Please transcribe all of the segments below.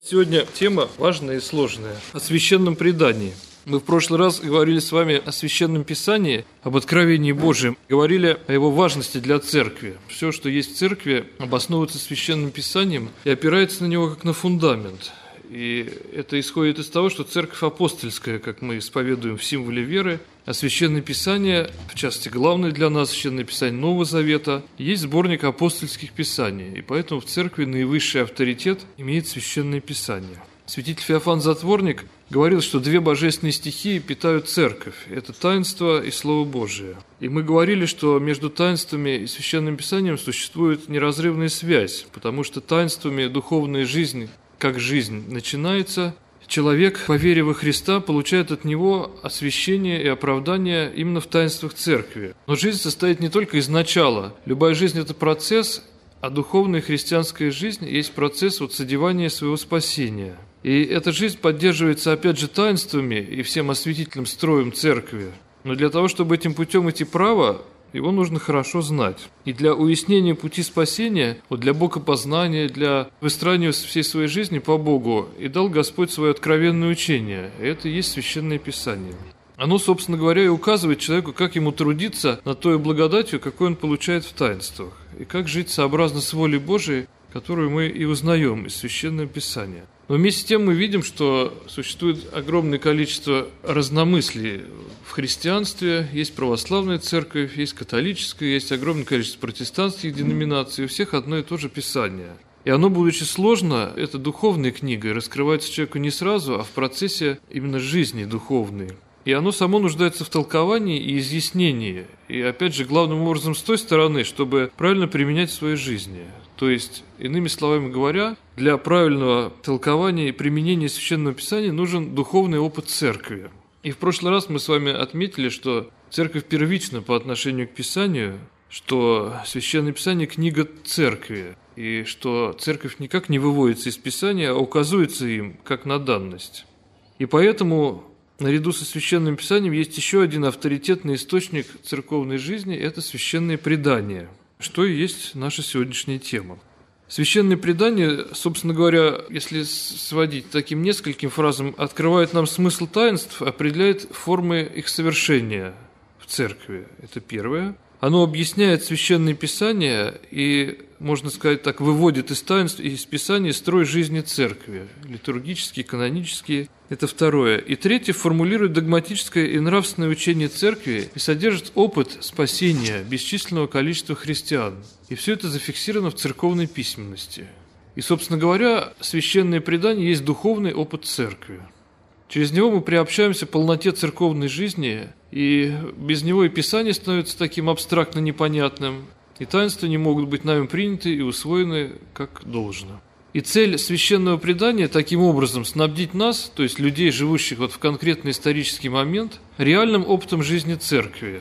Сегодня тема важная и сложная – о священном предании. Мы в прошлый раз говорили с вами о Священном Писании, об откровении Божьем, говорили о его важности для церкви. Все, что есть в церкви, обосновывается Священным Писанием и опирается на него как на фундамент. И это исходит из того, что церковь апостольская, как мы исповедуем в символе веры, а Священное Писание, в частности, главное для нас Священное Писание Нового Завета, есть сборник апостольских писаний, и поэтому в церкви наивысший авторитет имеет Священное Писание. Святитель Феофан Затворник говорил, что две божественные стихии питают церковь – это таинство и Слово Божие. И мы говорили, что между таинствами и Священным Писанием существует неразрывная связь, потому что таинствами духовная жизнь, как жизнь, начинается, человек, по вере во Христа, получает от Него освящение и оправдание именно в таинствах церкви. Но жизнь состоит не только из начала. Любая жизнь – это процесс, а духовная христианская жизнь есть процесс содевания своего спасения. И эта жизнь поддерживается, опять же, таинствами и всем осветительным строем церкви. Но для того, чтобы этим путем идти право, его нужно хорошо знать. И для уяснения пути спасения, для богопознания, для выстраивания всей своей жизни по Богу, и дал Господь свое откровенное учение. И это и есть Священное Писание. Оно, собственно говоря, и указывает человеку, как ему трудиться над той благодатью, какой он получает в таинствах, и как жить сообразно с волей Божией, которую мы и узнаем из Священного Писания. Но вместе с тем мы видим, что существует огромное количество разномыслий в христианстве. Есть православная церковь, есть католическая, есть огромное количество протестантских деноминаций. У всех одно и то же Писание. И оно, будучи сложно, это духовная книга, и раскрывается человеку не сразу, а в процессе именно жизни духовной. И оно само нуждается в толковании и изъяснении. И опять же, главным образом с той стороны, чтобы правильно применять в своей жизни. То есть, иными словами говоря, для правильного толкования и применения Священного Писания нужен духовный опыт церкви. И в прошлый раз мы с вами отметили, что церковь первична по отношению к Писанию, что Священное Писание – книга церкви, и что церковь никак не выводится из Писания, а указывается им как на данность. И поэтому наряду со Священным Писанием есть еще один авторитетный источник церковной жизни – это Священное предание, что и есть наша сегодняшняя тема. Священное предание, собственно говоря, если сводить таким нескольким фразам, открывает нам смысл таинств, определяет формы их совершения в церкви. Это первое. Оно объясняет Священное Писание и, можно сказать так, выводит из таинств и из Писания строй жизни церкви, литургические, канонические. Это второе. И третье, формулирует догматическое и нравственное учение церкви и содержит опыт спасения бесчисленного количества христиан. И все это зафиксировано в церковной письменности. И, собственно говоря, священное предание есть духовный опыт церкви. Через него мы приобщаемся к полноте церковной жизни, и без него и Писание становится таким абстрактно непонятным, и таинства не могут быть нами приняты и усвоены как должно. И цель священного предания таким образом снабдить нас, то есть людей, живущих в конкретный исторический момент, реальным опытом жизни церкви,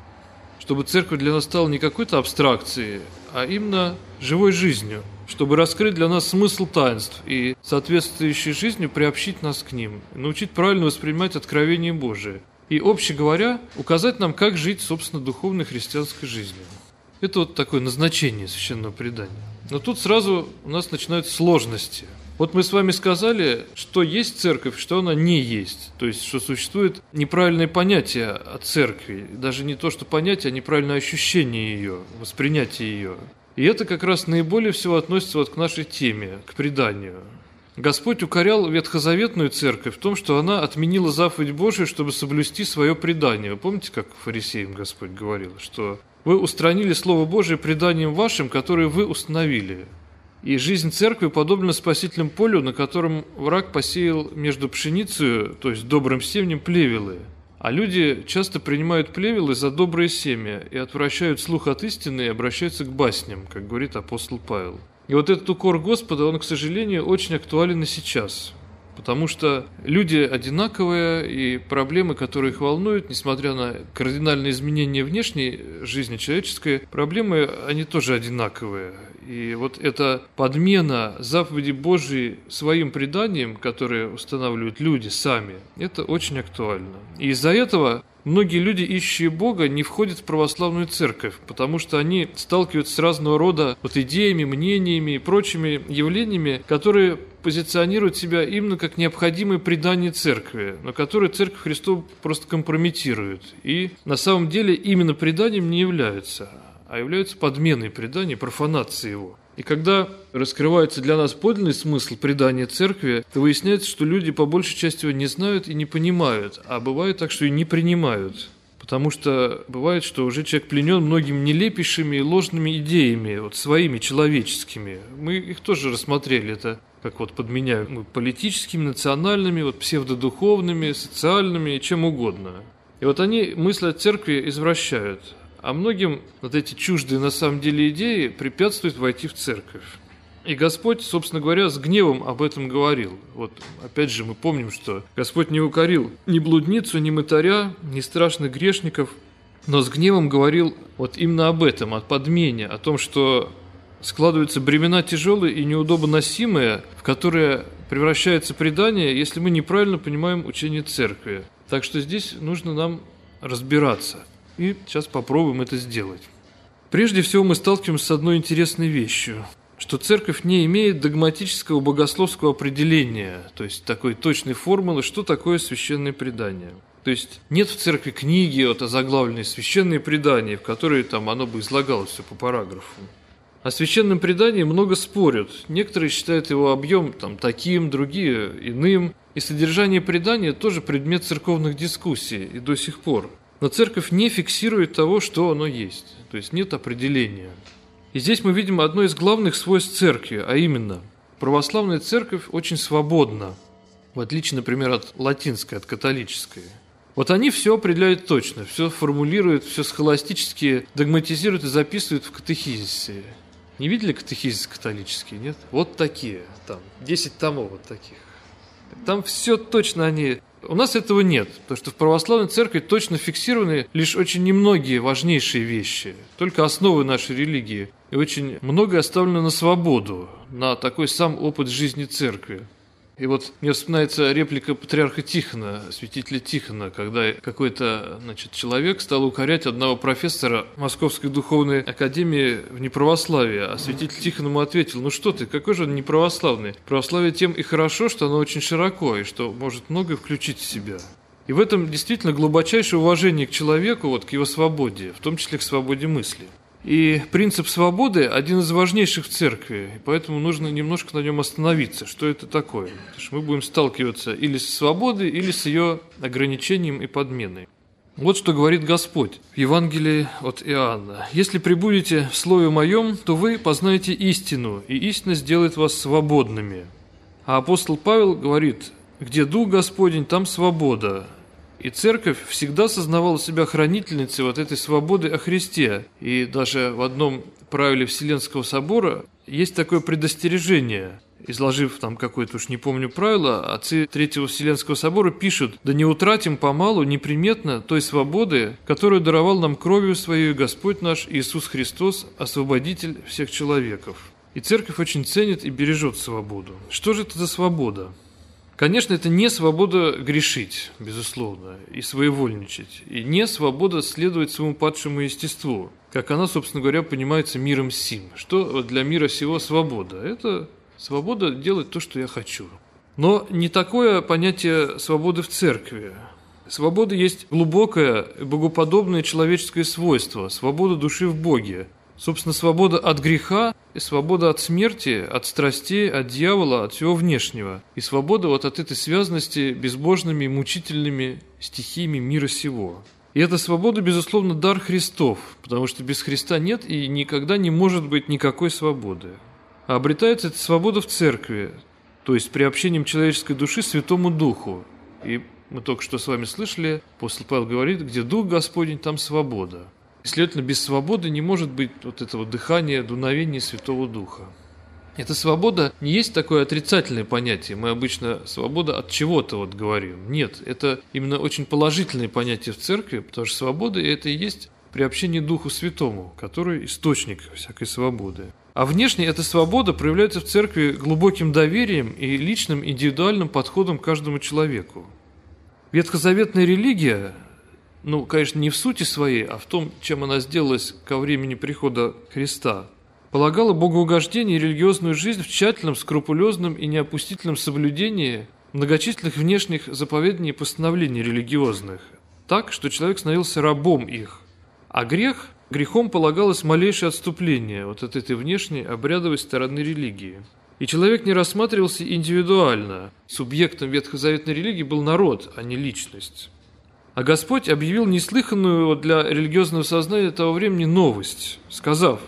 чтобы церковь для нас стала не какой-то абстракцией, а именно живой жизнью, чтобы раскрыть для нас смысл таинств и соответствующей жизнью приобщить нас к ним, научить правильно воспринимать откровение Божие и, обще говоря, указать нам, как жить, собственно, духовной христианской жизнью. Это такое назначение священного предания. Но тут сразу у нас начинаются сложности. Мы с вами сказали, что есть церковь, что она не есть. То есть, что существует неправильное понятие о церкви. Даже не то, что понятие, а неправильное ощущение ее, воспринятие ее. И это как раз наиболее всего относится к нашей теме, к преданию. Господь укорял ветхозаветную церковь в том, что она отменила заповедь Божию, чтобы соблюсти свое предание. Вы помните, как фарисеям Господь говорил, что вы устранили Слово Божие преданием вашим, которое вы установили. И жизнь церкви подобна спасительному полю, на котором враг посеял между пшеницей, то есть добрым семенем, плевелы. А люди часто принимают плевелы за доброе семя и отвращают слух от истины и обращаются к басням, как говорит апостол Павел. И этот укор Господа, он, к сожалению, очень актуален и сейчас. Потому что люди одинаковые, и проблемы, которые их волнуют, несмотря на кардинальные изменения внешней жизни человеческой, проблемы, они тоже одинаковые. И эта подмена заповеди Божьей своим преданием, которые устанавливают люди сами, это очень актуально. И из-за этого многие люди, ищущие Бога, не входят в православную церковь, потому что они сталкиваются с разного рода идеями, мнениями и прочими явлениями, которые позиционируют себя именно как необходимое предание церкви, но которые Церковь Христову просто компрометируют. И на самом деле именно преданием не являются, а являются подменой предания, профанацией его. И когда раскрывается для нас подлинный смысл предания церкви, то выясняется, что люди по большей части его не знают и не понимают, а бывает так, что и не принимают. Потому что бывает, что уже человек пленен многими нелепейшими и ложными идеями, своими человеческими. Мы их тоже рассмотрели, это как подменяем политическими, национальными, псевдодуховными, социальными, чем угодно. И они мысль о церкви извращают. А многим эти чуждые на самом деле идеи препятствуют войти в церковь. И Господь, собственно говоря, с гневом об этом говорил. Опять же, мы помним, что Господь не укорил ни блудницу, ни мытаря, ни страшных грешников, но с гневом говорил именно об этом, о подмене, о том, что складываются бремена тяжелые и неудобно носимые, в которые превращается предание, если мы неправильно понимаем учение церкви. Так что здесь нужно нам разбираться. И сейчас попробуем это сделать. Прежде всего мы сталкиваемся с одной интересной вещью, что церковь не имеет догматического богословского определения, то есть такой точной формулы, что такое священное предание. То есть нет в церкви книги, озаглавленной «Священные предания», в которой оно бы излагалось все по параграфу. О священном предании много спорят. Некоторые считают его объем таким, другие иным. И содержание предания тоже предмет церковных дискуссий и до сих пор. Но церковь не фиксирует того, что оно есть, то есть нет определения. И здесь мы видим одно из главных свойств церкви, а именно, православная церковь очень свободна, в отличие, например, от латинской, от католической. Они все определяют точно, все формулируют, все схоластически догматизируют и записывают в катехизисе. Не видели катехизис католический, нет? Такие, 10 томов таких. Там все точно они... У нас этого нет, потому что в православной церкви точно фиксированы лишь очень немногие важнейшие вещи, только основы нашей религии. И очень многое оставлено на свободу, на такой сам опыт жизни церкви. И мне вспоминается реплика патриарха Тихона, святителя Тихона, когда какой-то человек стал укорять одного профессора Московской духовной академии в неправославии, а святитель Тихон ему ответил: «Ну что ты, какой же он неправославный? Православие тем и хорошо, что оно очень широко и что может многое включить в себя». И в этом действительно глубочайшее уважение к человеку, к его свободе, в том числе к свободе мысли. И принцип свободы – один из важнейших в церкви, и поэтому нужно немножко на нем остановиться, что это такое. Потому что мы будем сталкиваться или со свободой, или с ее ограничением и подменой. Вот что говорит Господь в Евангелии от Иоанна. «Если пребудете в Слове Моем, то вы познаете истину, и истина сделает вас свободными». А апостол Павел говорит: «Где Дух Господень, там свобода». И церковь всегда сознавала себя хранительницей этой свободы о Христе. И даже в одном правиле Вселенского собора есть такое предостережение. Изложив какое-то, уж не помню, правило, отцы Третьего Вселенского собора пишут: «Да не утратим помалу неприметно той свободы, которую даровал нам кровью Своей Господь наш Иисус Христос, Освободитель всех человеков». И церковь очень ценит и бережет свободу. Что же это за свобода? Конечно, это не свобода грешить, безусловно, и своевольничать, и не свобода следовать своему падшему естеству, как она, собственно говоря, понимается миром сим. Что для мира сего свобода? Это свобода делать то, что я хочу. Но не такое понятие свободы в церкви. Свобода есть глубокое, богоподобное человеческое свойство, свобода души в Боге. Собственно, свобода от греха и свобода от смерти, от страстей, от дьявола, от всего внешнего. И свобода от этой связанности безбожными, мучительными стихиями мира сего. И эта свобода, безусловно, дар Христов, потому что без Христа нет и никогда не может быть никакой свободы. А обретается эта свобода в церкви, то есть приобщением человеческой души Святому Духу. И мы только что с вами слышали, апостол Павел говорит: «Где Дух Господень, там свобода». И, следовательно, без свободы не может быть этого дыхания, дуновения Святого Духа. Эта свобода не есть такое отрицательное понятие. Мы обычно свобода от чего-то говорим. Нет, это именно очень положительное понятие в церкви, потому что свобода – это и есть приобщение Духу Святому, который источник всякой свободы. А внешне эта свобода проявляется в церкви глубоким доверием и личным индивидуальным подходом к каждому человеку. Ветхозаветная религия конечно, не в сути своей, а в том, чем она сделалась ко времени прихода Христа, полагала богоугождение и религиозную жизнь в тщательном, скрупулезном и неопустительном соблюдении многочисленных внешних заповеданий и постановлений религиозных, так, что человек становился рабом их. А грехом полагалось малейшее отступление от этой внешней обрядовой стороны религии. И человек не рассматривался индивидуально. Субъектом ветхозаветной религии был народ, а не личность. А Господь объявил неслыханную для религиозного сознания того времени новость, сказав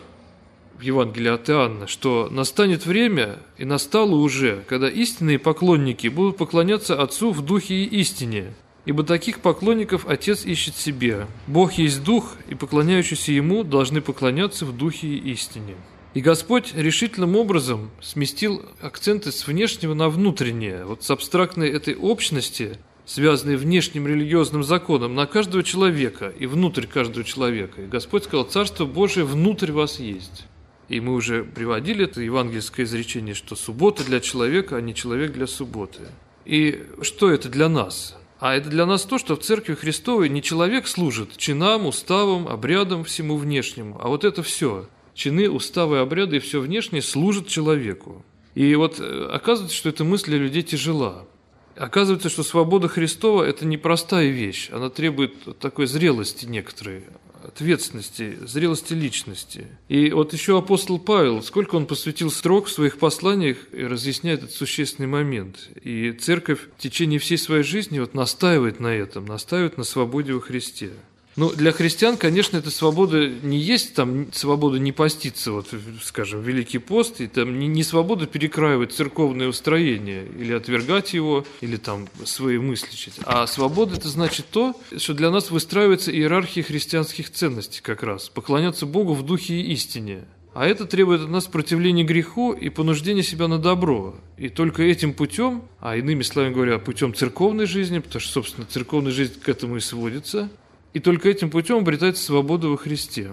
в Евангелии от Иоанна, что настанет время, и настало уже, когда истинные поклонники будут поклоняться Отцу в духе и истине, ибо таких поклонников Отец ищет себе. Бог есть Дух, и поклоняющиеся Ему должны поклоняться в духе и истине. И Господь решительным образом сместил акценты с внешнего на внутреннее, с абстрактной этой общности, связанной внешним религиозным законом, на каждого человека и внутрь каждого человека. И Господь сказал: «Царство Божие внутрь вас есть». И мы уже приводили это евангельское изречение, что суббота для человека, а не человек для субботы. И что это для нас? А это для нас то, что в Церкви Христовой не человек служит чинам, уставам, обрядам, всему внешнему, а это все. Чины, уставы, обряды и все внешнее служат человеку. И оказывается, что эта мысль для людей тяжела. Оказывается, что свобода Христова – это непростая вещь. Она требует такой зрелости некоторой, ответственности, зрелости личности. И еще апостол Павел, сколько он посвятил строк в своих посланиях, разъясняет этот существенный момент. И Церковь в течение всей своей жизни настаивает на этом, настаивает на свободе во Христе. Для христиан, конечно, эта свобода не есть свобода не поститься, скажем, Великий пост, и не свобода перекраивать церковное устроение, или отвергать его, или свои мысли читать. А свобода – это значит то, что для нас выстраивается иерархия христианских ценностей как раз, поклоняться Богу в духе и истине. А это требует от нас противления греху и понуждения себя на добро. И только этим путем, а иными словами говоря, путем церковной жизни, потому что, собственно, церковная жизнь к этому и сводится, и только этим путем обретается свобода во Христе.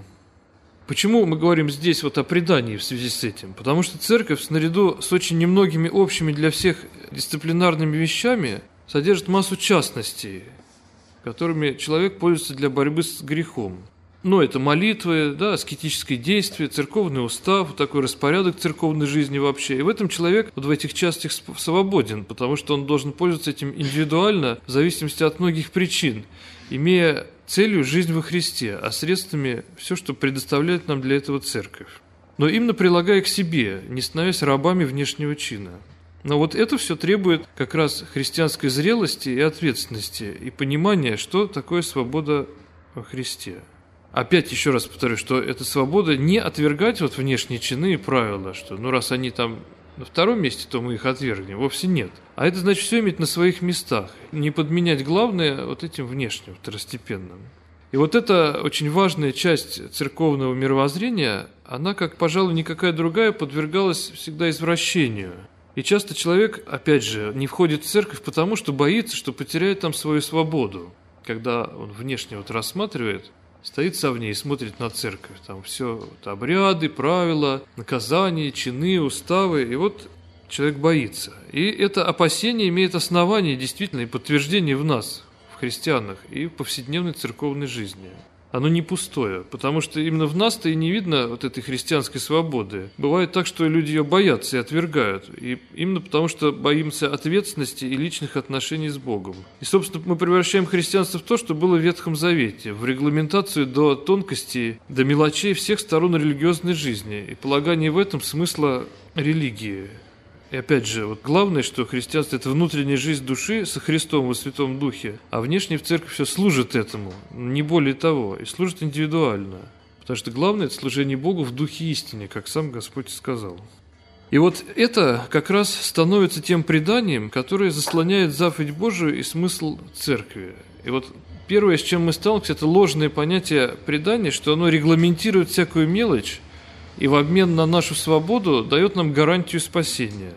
Почему мы говорим здесь о предании в связи с этим? Потому что Церковь, наряду с очень немногими общими для всех дисциплинарными вещами, содержит массу частностей, которыми человек пользуется для борьбы с грехом. Это молитвы, аскетические действия, церковный устав, такой распорядок церковной жизни вообще. И в этом человек в этих частях свободен, потому что он должен пользоваться этим индивидуально, в зависимости от многих причин, имея целью жизнь во Христе, а средствами все, что предоставляет нам для этого Церковь. Но именно прилагая к себе, не становясь рабами внешнего чина. Но это все требует как раз христианской зрелости и ответственности, и понимания, что такое свобода во Христе. Опять еще раз повторю, что эта свобода не отвергать внешние чины и правила, что раз они на втором месте, то мы их отвергнем. Вовсе нет. А это значит все иметь на своих местах, не подменять главное этим внешним, второстепенным. И это очень важная часть церковного мировоззрения, она, как, пожалуй, никакая другая, подвергалась всегда извращению. И часто человек, опять же, не входит в церковь потому, что боится, что потеряет там свою свободу. Когда он внешне рассматривает, стоит в ней и смотрит на церковь. Там все обряды, правила, наказания, чины, уставы. И человек боится. И это опасение имеет основание действительно и подтверждение в нас, в христианах, и в повседневной церковной жизни. Оно не пустое, потому что именно в нас-то и не видно этой христианской свободы. Бывает так, что люди ее боятся и отвергают. И именно потому, что боимся ответственности и личных отношений с Богом. И, собственно, мы превращаем христианство в то, что было в Ветхом Завете, в регламентацию до тонкостей, до мелочей всех сторон религиозной жизни и полагание в этом смысла религии. И опять же, главное, что христианство – это внутренняя жизнь души со Христом во Святом Духе, а внешне в церкви все служит этому, не более того, и служит индивидуально. Потому что главное – это служение Богу в Духе истине, как сам Господь сказал. И это как раз становится тем преданием, которое заслоняет заповедь Божию и смысл церкви. И первое, с чем мы сталкиваемся, это ложное понятие предания, что оно регламентирует всякую мелочь, и в обмен на нашу свободу дает нам гарантию спасения.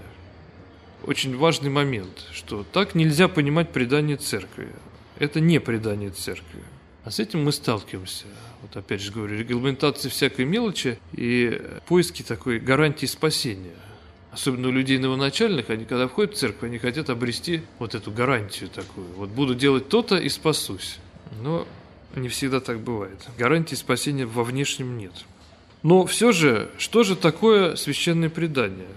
Очень важный момент, что так нельзя понимать предание церкви. Это не предание церкви. А с этим мы сталкиваемся. Опять же говорю, регламентация всякой мелочи и поиски такой гарантии спасения. Особенно у людей новоначальных, они когда входят в церковь, они хотят обрести эту гарантию такую. Буду делать то-то и спасусь. Но Не всегда так бывает. Гарантии спасения во внешнем нет. Но все же, что же такое священное предание?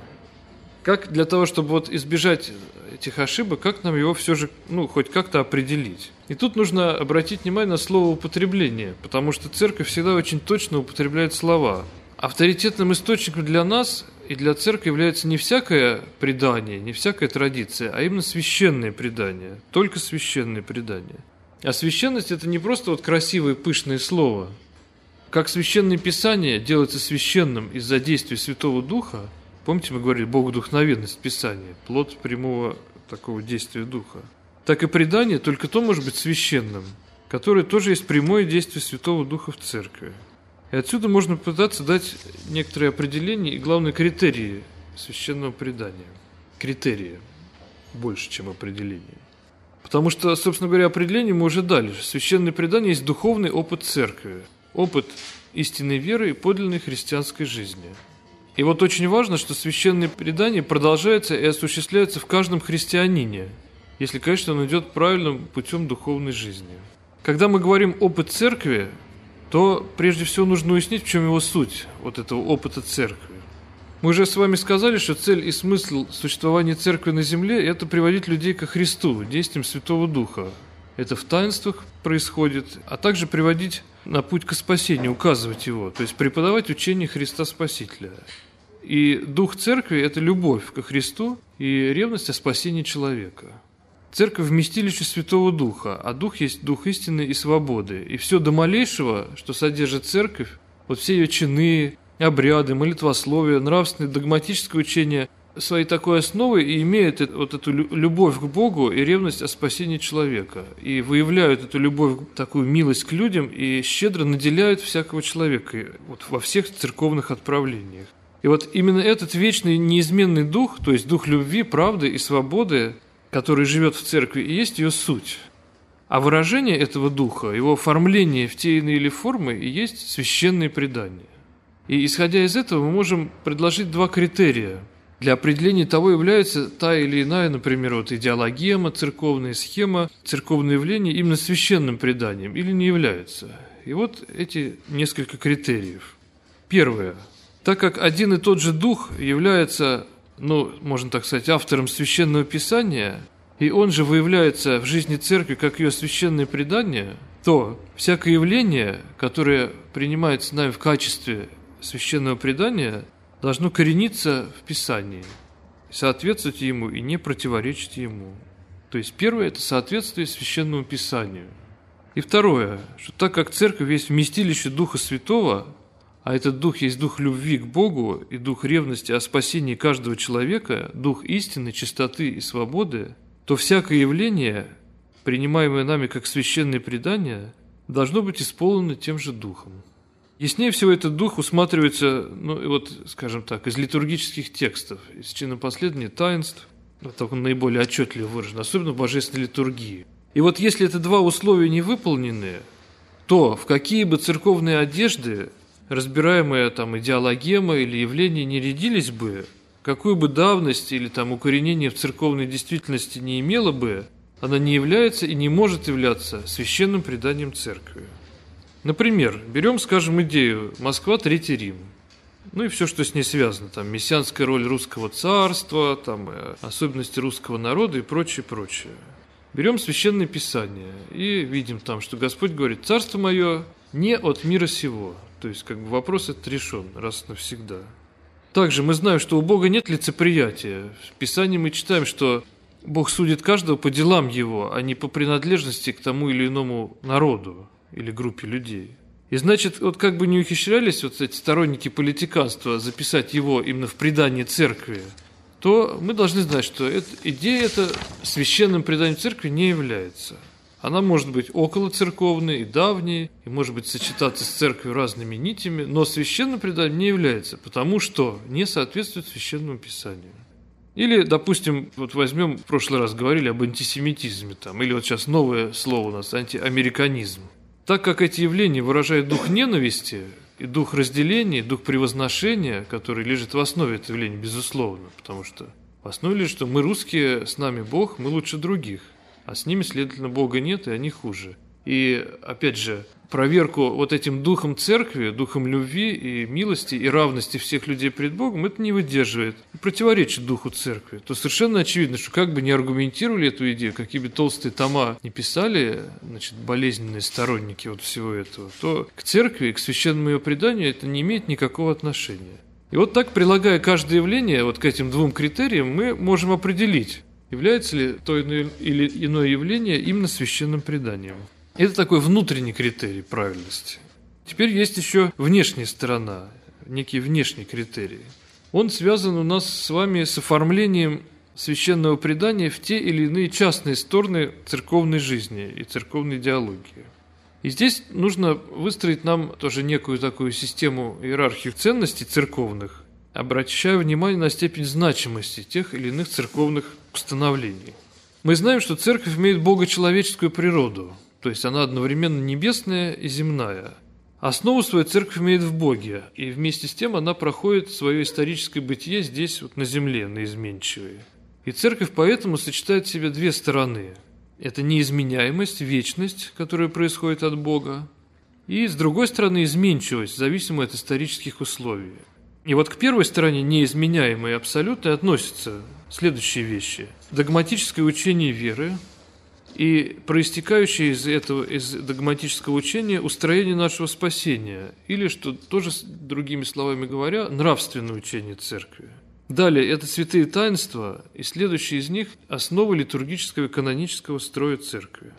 Как для того, чтобы избежать этих ошибок, как нам его все же, хоть как-то определить? И тут нужно обратить внимание на слово «употребление», потому что церковь всегда очень точно употребляет слова. Авторитетным источником для нас и для церкви является не всякое предание, не всякая традиция, а именно священное предание, только священное предание. А священность – это не просто красивое пышное слово. Как священное писание делается священным из-за действия Святого Духа, помните, мы говорили, богодухновенность Писания, плод прямого такого действия Духа, так и предание только то может быть священным, которое тоже есть прямое действие Святого Духа в церкви. И отсюда можно пытаться дать некоторые определения и, главное, критерии священного предания. Критерии больше, чем определения. Потому что, собственно говоря, определение мы уже дали. Священное предание есть духовный опыт церкви, опыт истинной веры и подлинной христианской жизни. И очень важно, что священное предание продолжается и осуществляется в каждом христианине, если, конечно, он идет правильным путем духовной жизни. Когда мы говорим «опыт церкви», то прежде всего нужно уяснить, в чем его суть, этого опыта церкви. Мы уже с вами сказали, что цель и смысл существования церкви на земле – это приводить людей ко Христу, действием Святого Духа. Это в таинствах происходит, а также приводить на путь к спасению, указывать его, то есть преподавать учение Христа Спасителя. И дух церкви – это любовь ко Христу и ревность о спасении человека. Церковь – вместилище Святого Духа, а Дух есть Дух истины и свободы. И все до малейшего, что содержит церковь, все ее чины, обряды, молитвословие, нравственное, догматическое учение своей такой основой и имеют эту любовь к Богу и ревность о спасении человека. И выявляют эту любовь, такую милость к людям и щедро наделяют всякого человека во всех церковных отправлениях. И именно этот вечный неизменный Дух, то есть Дух любви, правды и свободы, который живет в церкви, и есть ее суть. А выражение этого Духа, его оформление в те иные формы и есть священное предание. И исходя из этого мы можем предложить два критерия для определения того, является та или иная, например, идеологема, церковная схема, церковное явление именно священным преданием или не является. И эти несколько критериев. Первое. Так как один и тот же Дух является, можно так сказать, автором Священного Писания, и он же выявляется в жизни церкви как ее священное предание, то всякое явление, которое принимается нами в качестве священного предания, должно корениться в Писании, соответствовать ему и не противоречить ему. То есть первое – это соответствие Священному Писанию. И второе, что так как церковь есть вместилище Духа Святого, а этот Дух есть Дух любви к Богу и Дух ревности о спасении каждого человека, Дух истины, чистоты и свободы, то всякое явление, принимаемое нами как священное предание, должно быть исполнено тем же Духом. Яснее всего этот Дух усматривается, скажем так, из литургических текстов, из чинопоследования таинств, так он наиболее отчетливо выражен, особенно в божественной литургии. И если эти два условия не выполнены, то в какие бы церковные одежды разбираемая идеологема или явление не рядились бы, какую бы давность или укоренение в церковной действительности не имела бы, она не является и не может являться священным преданием церкви. Например, берем, скажем, идею «Москва, Третий Рим». И все, что с ней связано, мессианская роль русского царства, особенности русского народа и прочее, прочее. Берем Священное Писание и видим что Господь говорит: «Царство мое не от мира сего». То есть, вопрос этот решен раз и навсегда. Также мы знаем, что у Бога нет лицеприятия. В Писании мы читаем, что Бог судит каждого по делам его, а не по принадлежности к тому или иному народу или группе людей. И значит, как бы не ухищрялись эти сторонники политиканства записать его именно в предание церкви, то мы должны знать, что идея эта священным преданием церкви не является. Она может быть околоцерковной и давней, и может быть сочетаться с церковью разными нитями, но священным преданием не является, потому что не соответствует Священному Писанию. Или, допустим, возьмем, в прошлый раз говорили об антисемитизме, или сейчас новое слово у нас – антиамериканизм. Так как эти явления выражают дух ненависти и дух разделения, и дух превозношения, который лежит в основе этого явления, безусловно, потому что в основе лежит, что мы русские, с нами Бог, мы лучше других. А с ними, следовательно, Бога нет, и они хуже. И, опять же, проверку вот этим духом церкви, духом любви и милости и равности всех людей пред Богом, это не выдерживает и противоречит духу церкви. То совершенно очевидно, что как бы ни аргументировали эту идею, какие бы толстые тома не писали, болезненные сторонники вот всего этого, то к церкви и к священному ее преданию это не имеет никакого отношения. И вот так, прилагая каждое явление вот к этим двум критериям, мы можем определить, является ли то или иное явление именно священным преданием. Это такой внутренний критерий правильности. Теперь есть еще внешняя сторона, некий внешний критерий. Он связан у нас с вами с оформлением священного предания в те или иные частные стороны церковной жизни и церковной идеологии. И здесь нужно выстроить нам тоже некую такую систему, иерархию ценностей церковных, обращая внимание на степень значимости тех или иных церковных установлений. Мы знаем, что церковь имеет богочеловеческую природу, то есть она одновременно небесная и земная. Основу свою церковь имеет в Боге, и вместе с тем она проходит свое историческое бытие здесь, вот на земле, на изменчивой. И церковь поэтому сочетает в себе две стороны. Это неизменяемость, вечность, которая происходит от Бога, и, с другой стороны, изменчивость, зависимая от исторических условий. И вот к первой стороне, неизменяемой и абсолютной, относятся следующие вещи. Догматическое учение веры и проистекающее из догматического учения устроение нашего спасения, или, что тоже, другими словами говоря, нравственное учение церкви. Далее, это святые таинства, и следующие из них – основы литургического и канонического строя церкви.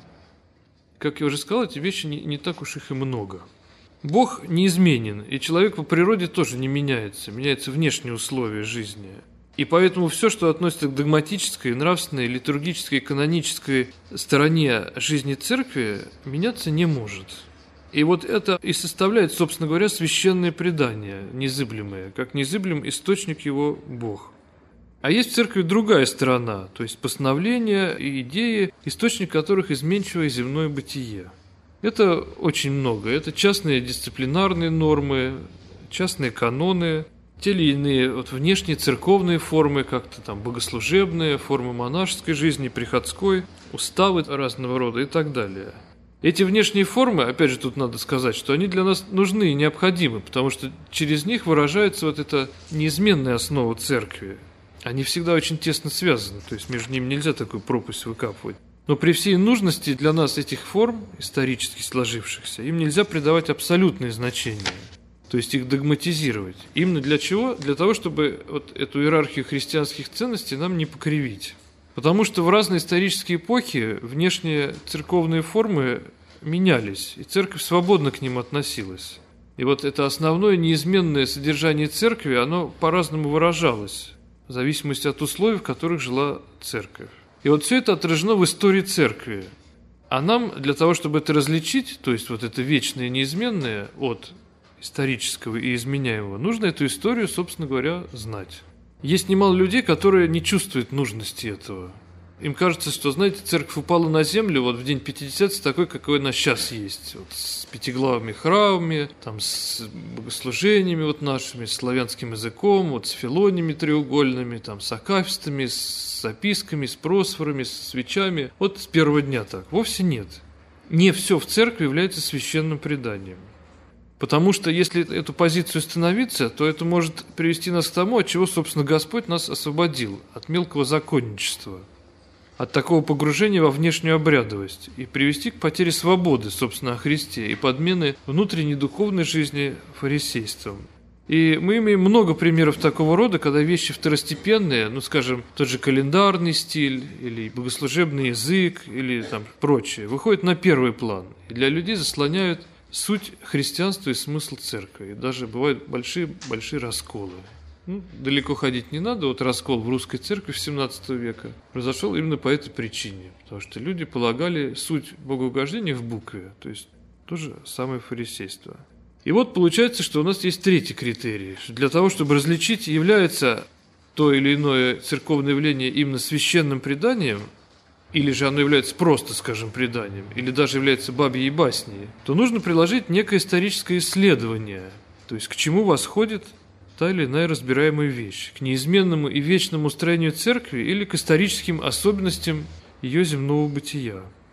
Как я уже сказал, эти вещи не так уж их и много. Бог неизменен, и человек по природе тоже не меняется внешние условия жизни. И поэтому все, что относится к догматической, нравственной, литургической и канонической стороне жизни церкви, меняться не может. И вот это и составляет, собственно говоря, священное предание, незыблемое, как незыблем источник его Бог. А есть в церкви другая сторона, то есть постановления и идеи, источник которых изменчивое земное бытие. Это очень много. Это частные дисциплинарные нормы, частные каноны, те или иные внешние церковные формы, как-то там богослужебные, формы монашеской жизни, приходской, уставы разного рода и так далее. Эти внешние формы, опять же, тут надо сказать, что они для нас нужны и необходимы, потому что через них выражается вот эта неизменная основа церкви. Они всегда очень тесно связаны, то есть между ними нельзя такую пропасть выкапывать. Но при всей нужности для нас этих форм, исторически сложившихся, им нельзя придавать абсолютное значение, то есть их догматизировать. Именно для чего? Для того, чтобы вот эту иерархию христианских ценностей нам не покривить. Потому что в разные исторические эпохи внешние церковные формы менялись, и церковь свободно к ним относилась. И вот это основное неизменное содержание церкви, оно по-разному выражалось, в зависимости от условий, в которых жила церковь. И вот все это отражено в истории церкви. А нам для того, чтобы это различить, то есть вот это вечное неизменное от исторического и изменяемого, нужно эту историю, собственно говоря, знать. Есть немало людей, которые не чувствуют нужности этого. Им кажется, что, знаете, церковь упала на землю вот в день Пятидесятницы такой, какой она сейчас есть. Вот с пятиглавыми храмами, там, с богослужениями вот нашими, с славянским языком, вот с филонями треугольными, там, с акафистами, с записками, с просфорами, с свечами. Вот с первого дня так. Вовсе нет. Не все в церкви является священным преданием. Потому что если эту позицию становиться, то это может привести нас к тому, от чего, собственно, Господь нас освободил, от мелкого законничества, от такого погружения во внешнюю обрядовость и привести к потере свободы, собственно, о Христе и подмены внутренней духовной жизни фарисейством. И мы имеем много примеров такого рода, когда вещи второстепенные, скажем, тот же календарный стиль или богослужебный язык или там прочее, выходят на первый план и для людей заслоняют суть христианства и смысл церкви. И даже бывают большие расколы. Далеко ходить не надо. Вот раскол в русской церкви XVII века произошел именно по этой причине. Потому что люди полагали суть богоугождения в букве. То есть то же самое фарисейство. И вот получается, что у нас есть третий критерий. Для того, чтобы различить, является то или иное церковное явление именно священным преданием, или же оно является просто, скажем, преданием, или даже является бабьей басней, то нужно приложить некое историческое исследование, то есть к чему восходит та или иная разбираемая вещь, к неизменному и вечному строению церкви или к историческим особенностям ее земного бытия.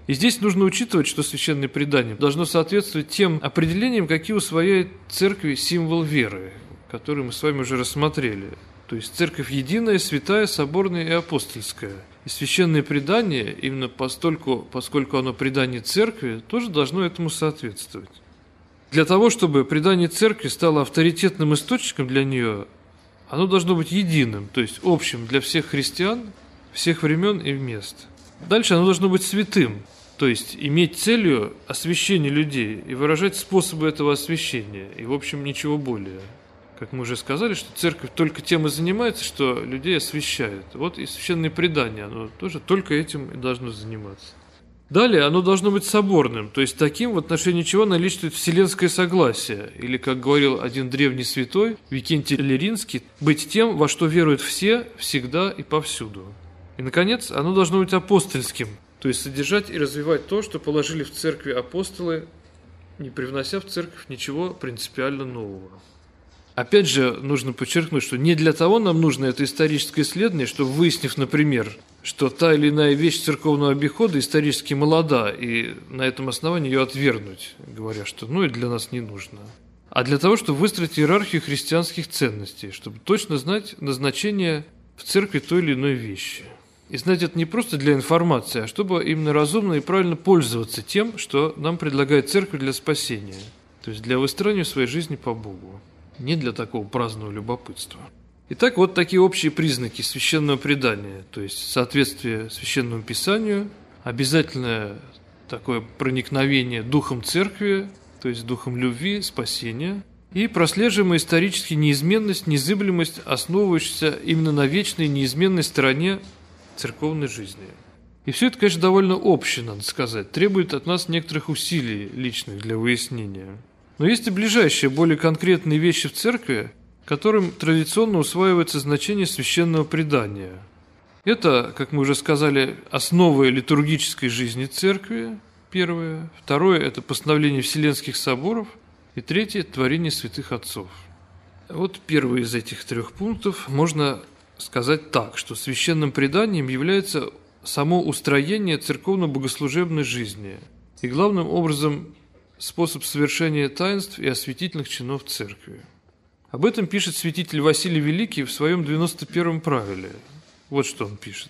И здесь нужно учитывать, что священное предание должно соответствовать тем определениям, какие усвояет церкви символ веры, который мы с вами уже рассмотрели. То есть церковь единая, святая, соборная и апостольская. И священное предание, именно поскольку оно предание церкви, тоже должно этому соответствовать. Для того, чтобы предание церкви стало авторитетным источником для нее, оно должно быть единым, то есть общим для всех христиан, всех времен и мест. Дальше оно должно быть святым, то есть иметь целью освящение людей и выражать способы этого освящения, и в общем ничего более. Как мы уже сказали, что церковь только тем и занимается, что людей освящает. Вот и священное предание, оно тоже только этим и должно заниматься. Далее оно должно быть соборным, то есть таким, в отношении чего наличествует вселенское согласие, или, как говорил один древний святой, Викентий Леринский, быть тем, во что веруют все, всегда и повсюду. И, наконец, оно должно быть апостольским, то есть содержать и развивать то, что положили в церкви апостолы, не привнося в церковь ничего принципиально нового. Опять же, нужно подчеркнуть, что не для того нам нужно это историческое исследование, чтобы, выяснив, например, что та или иная вещь церковного обихода исторически молода, и на этом основании ее отвергнуть, говоря, что это для нас не нужно. А для того, чтобы выстроить иерархию христианских ценностей, чтобы точно знать назначение в церкви той или иной вещи. И знать это не просто для информации, а чтобы именно разумно и правильно пользоваться тем, что нам предлагает церковь для спасения, то есть для выстроения своей жизни по Богу. Не для такого праздного любопытства. Итак, вот такие общие признаки священного предания, то есть соответствие священному писанию, обязательное такое проникновение духом церкви, то есть духом любви, спасения, и прослеживаемая исторически неизменность, незыблемость, основывающаяся именно на вечной неизменной стороне церковной жизни. И все это, конечно, довольно общее, надо сказать, требует от нас некоторых усилий личных для выяснения. Но есть и ближайшие, более конкретные вещи в церкви, которым традиционно усваивается значение священного предания. Это, как мы уже сказали, основы литургической жизни церкви, первое. Второе – это постановление Вселенских соборов. И третье – творение святых отцов. Вот первый из этих трех пунктов можно сказать так, что священным преданием является само устроение церковно-богослужебной жизни и, главным образом, способ совершения таинств и освятительных чинов церкви. Об этом пишет святитель Василий Великий в своем 91-м правиле. Вот что он пишет.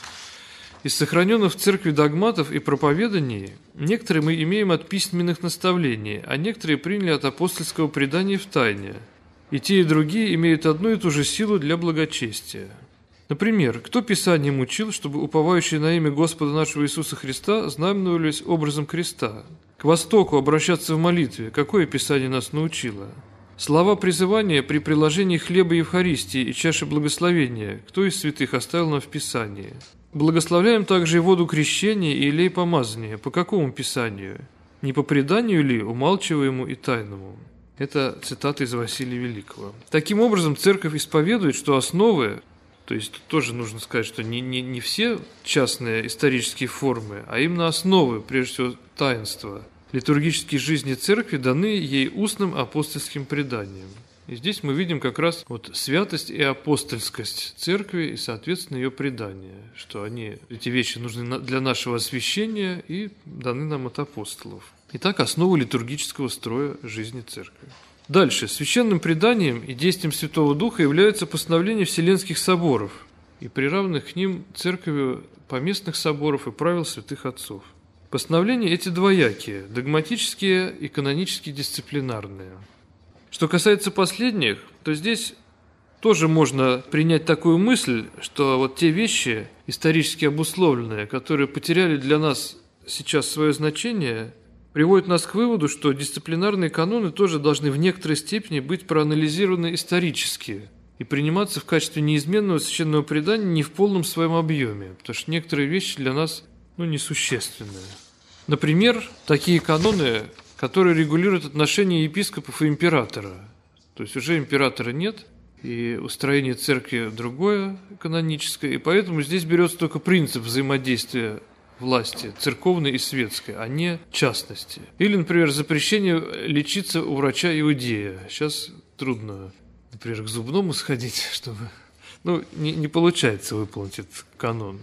Из сохраненных в церкви догматов и проповеданий некоторые мы имеем от письменных наставлений, а некоторые приняли от апостольского предания в тайне. И те, и другие имеют одну и ту же силу для благочестия. Например, кто Писанием учил, чтобы уповающие на имя Господа нашего Иисуса Христа знаменовались образом креста? К востоку обращаться в молитве, какое Писание нас научило? Слова призывания при приложении хлеба Евхаристии и чаши благословения, кто из святых оставил нам в Писании? Благословляем также и воду крещения и елей помазания. По какому Писанию? Не по преданию ли, умалчиваемому и тайному? Это цитата из Василия Великого. Таким образом, церковь исповедует, что основы, то есть тоже нужно сказать, что не все частные исторические формы, а именно основы, прежде всего, таинства литургической жизни церкви даны ей устным апостольским преданием. И здесь мы видим как раз святость и апостольскость церкви и, соответственно, ее предания, что эти вещи нужны для нашего освящения и даны нам от апостолов. Итак, основа литургического строя жизни церкви. Дальше. Священным преданием и действием Святого Духа являются постановления Вселенских соборов и приравненных к ним церковью поместных соборов и правил святых отцов. Постановления эти двоякие, догматические и канонически дисциплинарные. Что касается последних, то здесь тоже можно принять такую мысль, что те вещи, исторически обусловленные, которые потеряли для нас сейчас свое значение, приводят нас к выводу, что дисциплинарные каноны тоже должны в некоторой степени быть проанализированы исторически и приниматься в качестве неизменного священного предания не в полном своем объеме, потому что некоторые вещи для нас несущественные. Например, такие каноны, которые регулируют отношения епископов и императора. То есть уже императора нет, и устроение церкви другое, каноническое, и поэтому здесь берется только принцип взаимодействия власти, церковной и светской, а не частности. Или, например, запрещение лечиться у врача-иудея. Сейчас трудно, например, к зубному сходить, чтобы... не получается выполнить этот канон.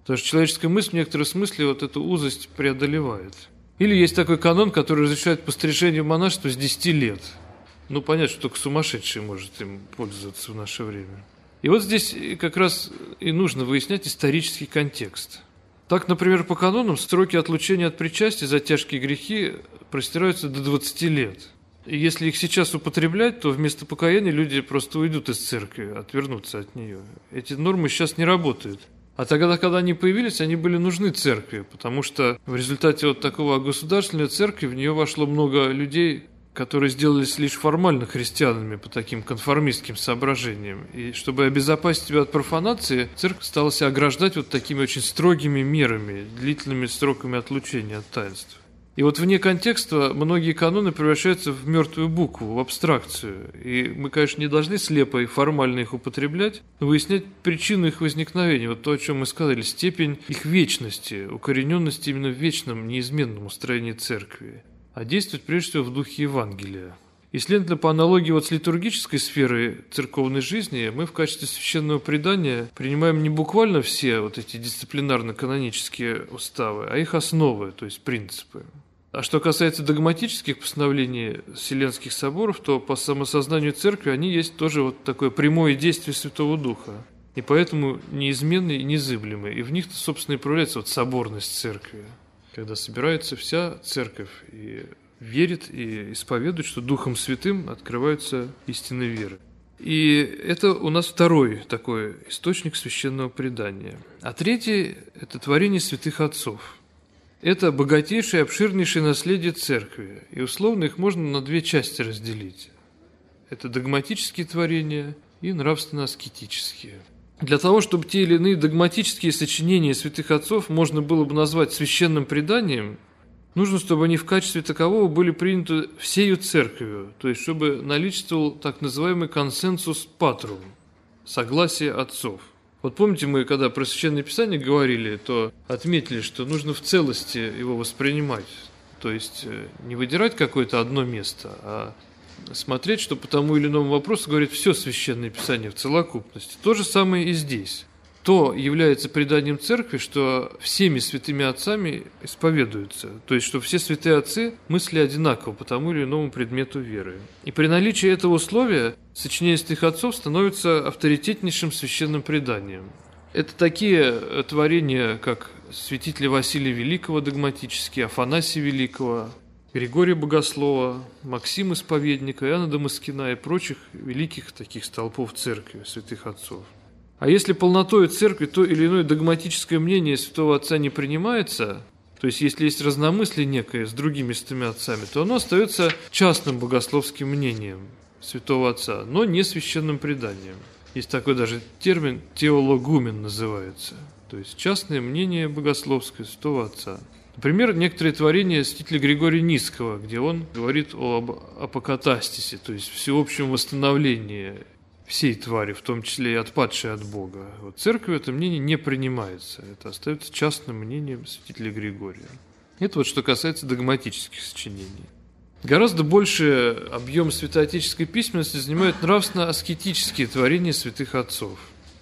Потому что человеческая мысль в некотором смысле вот эту узость преодолевает. Или есть такой канон, который разрешает пострижение монашества с 10 лет. Ну, понятно, что только сумасшедший может им пользоваться в наше время. И вот здесь как раз и нужно выяснять исторический контекст. Так, например, по канонам сроки отлучения от причастия за тяжкие грехи простираются до 20 лет. И если их сейчас употреблять, то вместо покаяния люди просто уйдут из церкви, отвернутся от нее. Эти нормы сейчас не работают. А тогда, когда они появились, они были нужны церкви, потому что в результате вот такого государственной церкви в нее вошло много людей, которые сделались лишь формально христианами по таким конформистским соображениям. И чтобы обезопасить себя от профанации, церковь стала себя ограждать вот такими очень строгими мерами, длительными сроками отлучения от таинств. И вот вне контекста многие каноны превращаются в мертвую букву, в абстракцию. И мы, конечно, не должны слепо и формально их употреблять, но выяснять причину их возникновения. Вот то, о чем мы сказали, степень их вечности, укорененности именно в вечном, неизменном устроении церкви. А действовать прежде всего в духе Евангелия. И, следовательно, по аналогии вот с литургической сферой церковной жизни, мы в качестве священного предания принимаем не буквально все вот эти дисциплинарно-канонические уставы, а их основы, то есть принципы. А что касается догматических постановлений Вселенских соборов, то по самосознанию церкви они есть тоже вот такое прямое действие Святого Духа. И поэтому неизменны и незыблемы. И в них-то, собственно, и проявляется вот соборность церкви, когда собирается вся церковь и верит и исповедует, что Духом Святым открываются истины веры. И это у нас второй такой источник священного предания. А третий – это творение святых отцов. Это богатейшее, обширнейшее наследие церкви, и условно их можно на две части разделить. Это догматические творения и нравственно-аскетические. Для того, чтобы те или иные догматические сочинения святых отцов можно было бы назвать священным преданием, нужно, чтобы они в качестве такового были приняты всею церковью, то есть чтобы наличествовал так называемый консенсус патрум, согласие отцов. Вот помните, мы когда про Священное Писание говорили, то отметили, что нужно в целости его воспринимать, то есть не выдирать какое-то одно место, а смотреть, что по тому или иному вопросу говорит все Священное Писание в целокупности. То же самое и здесь. То является преданием церкви, что всеми святыми отцами исповедуются. То есть, что все святые отцы мысли одинаково по тому или иному предмету веры. И при наличии этого условия сочинение святых отцов становится авторитетнейшим священным преданием. Это такие творения, как святителя Василия Великого догматические, Афанасия Великого, Григория Богослова, Максима Исповедника, Иоанна Дамаскина и прочих великих таких столпов церкви, святых отцов. А если полнотою церкви то или иное догматическое мнение святого отца не принимается, то есть если есть разномыслие некое с другими святыми отцами, то оно остается частным богословским мнением святого отца, но не священным преданием. Есть такой даже термин «теологумен» называется, то есть частное мнение богословское святого отца. Например, некоторые творения святителя Григория Низского, где он говорит об апокатастисе, то есть всеобщем восстановлении всей твари, в том числе и отпадшей от Бога. Вот церковь это мнение не принимается, это остается частным мнением святителя Григория. Это вот что касается догматических сочинений. Гораздо больше объем святоотеческой письменности занимают нравственно-аскетические творения святых отцов.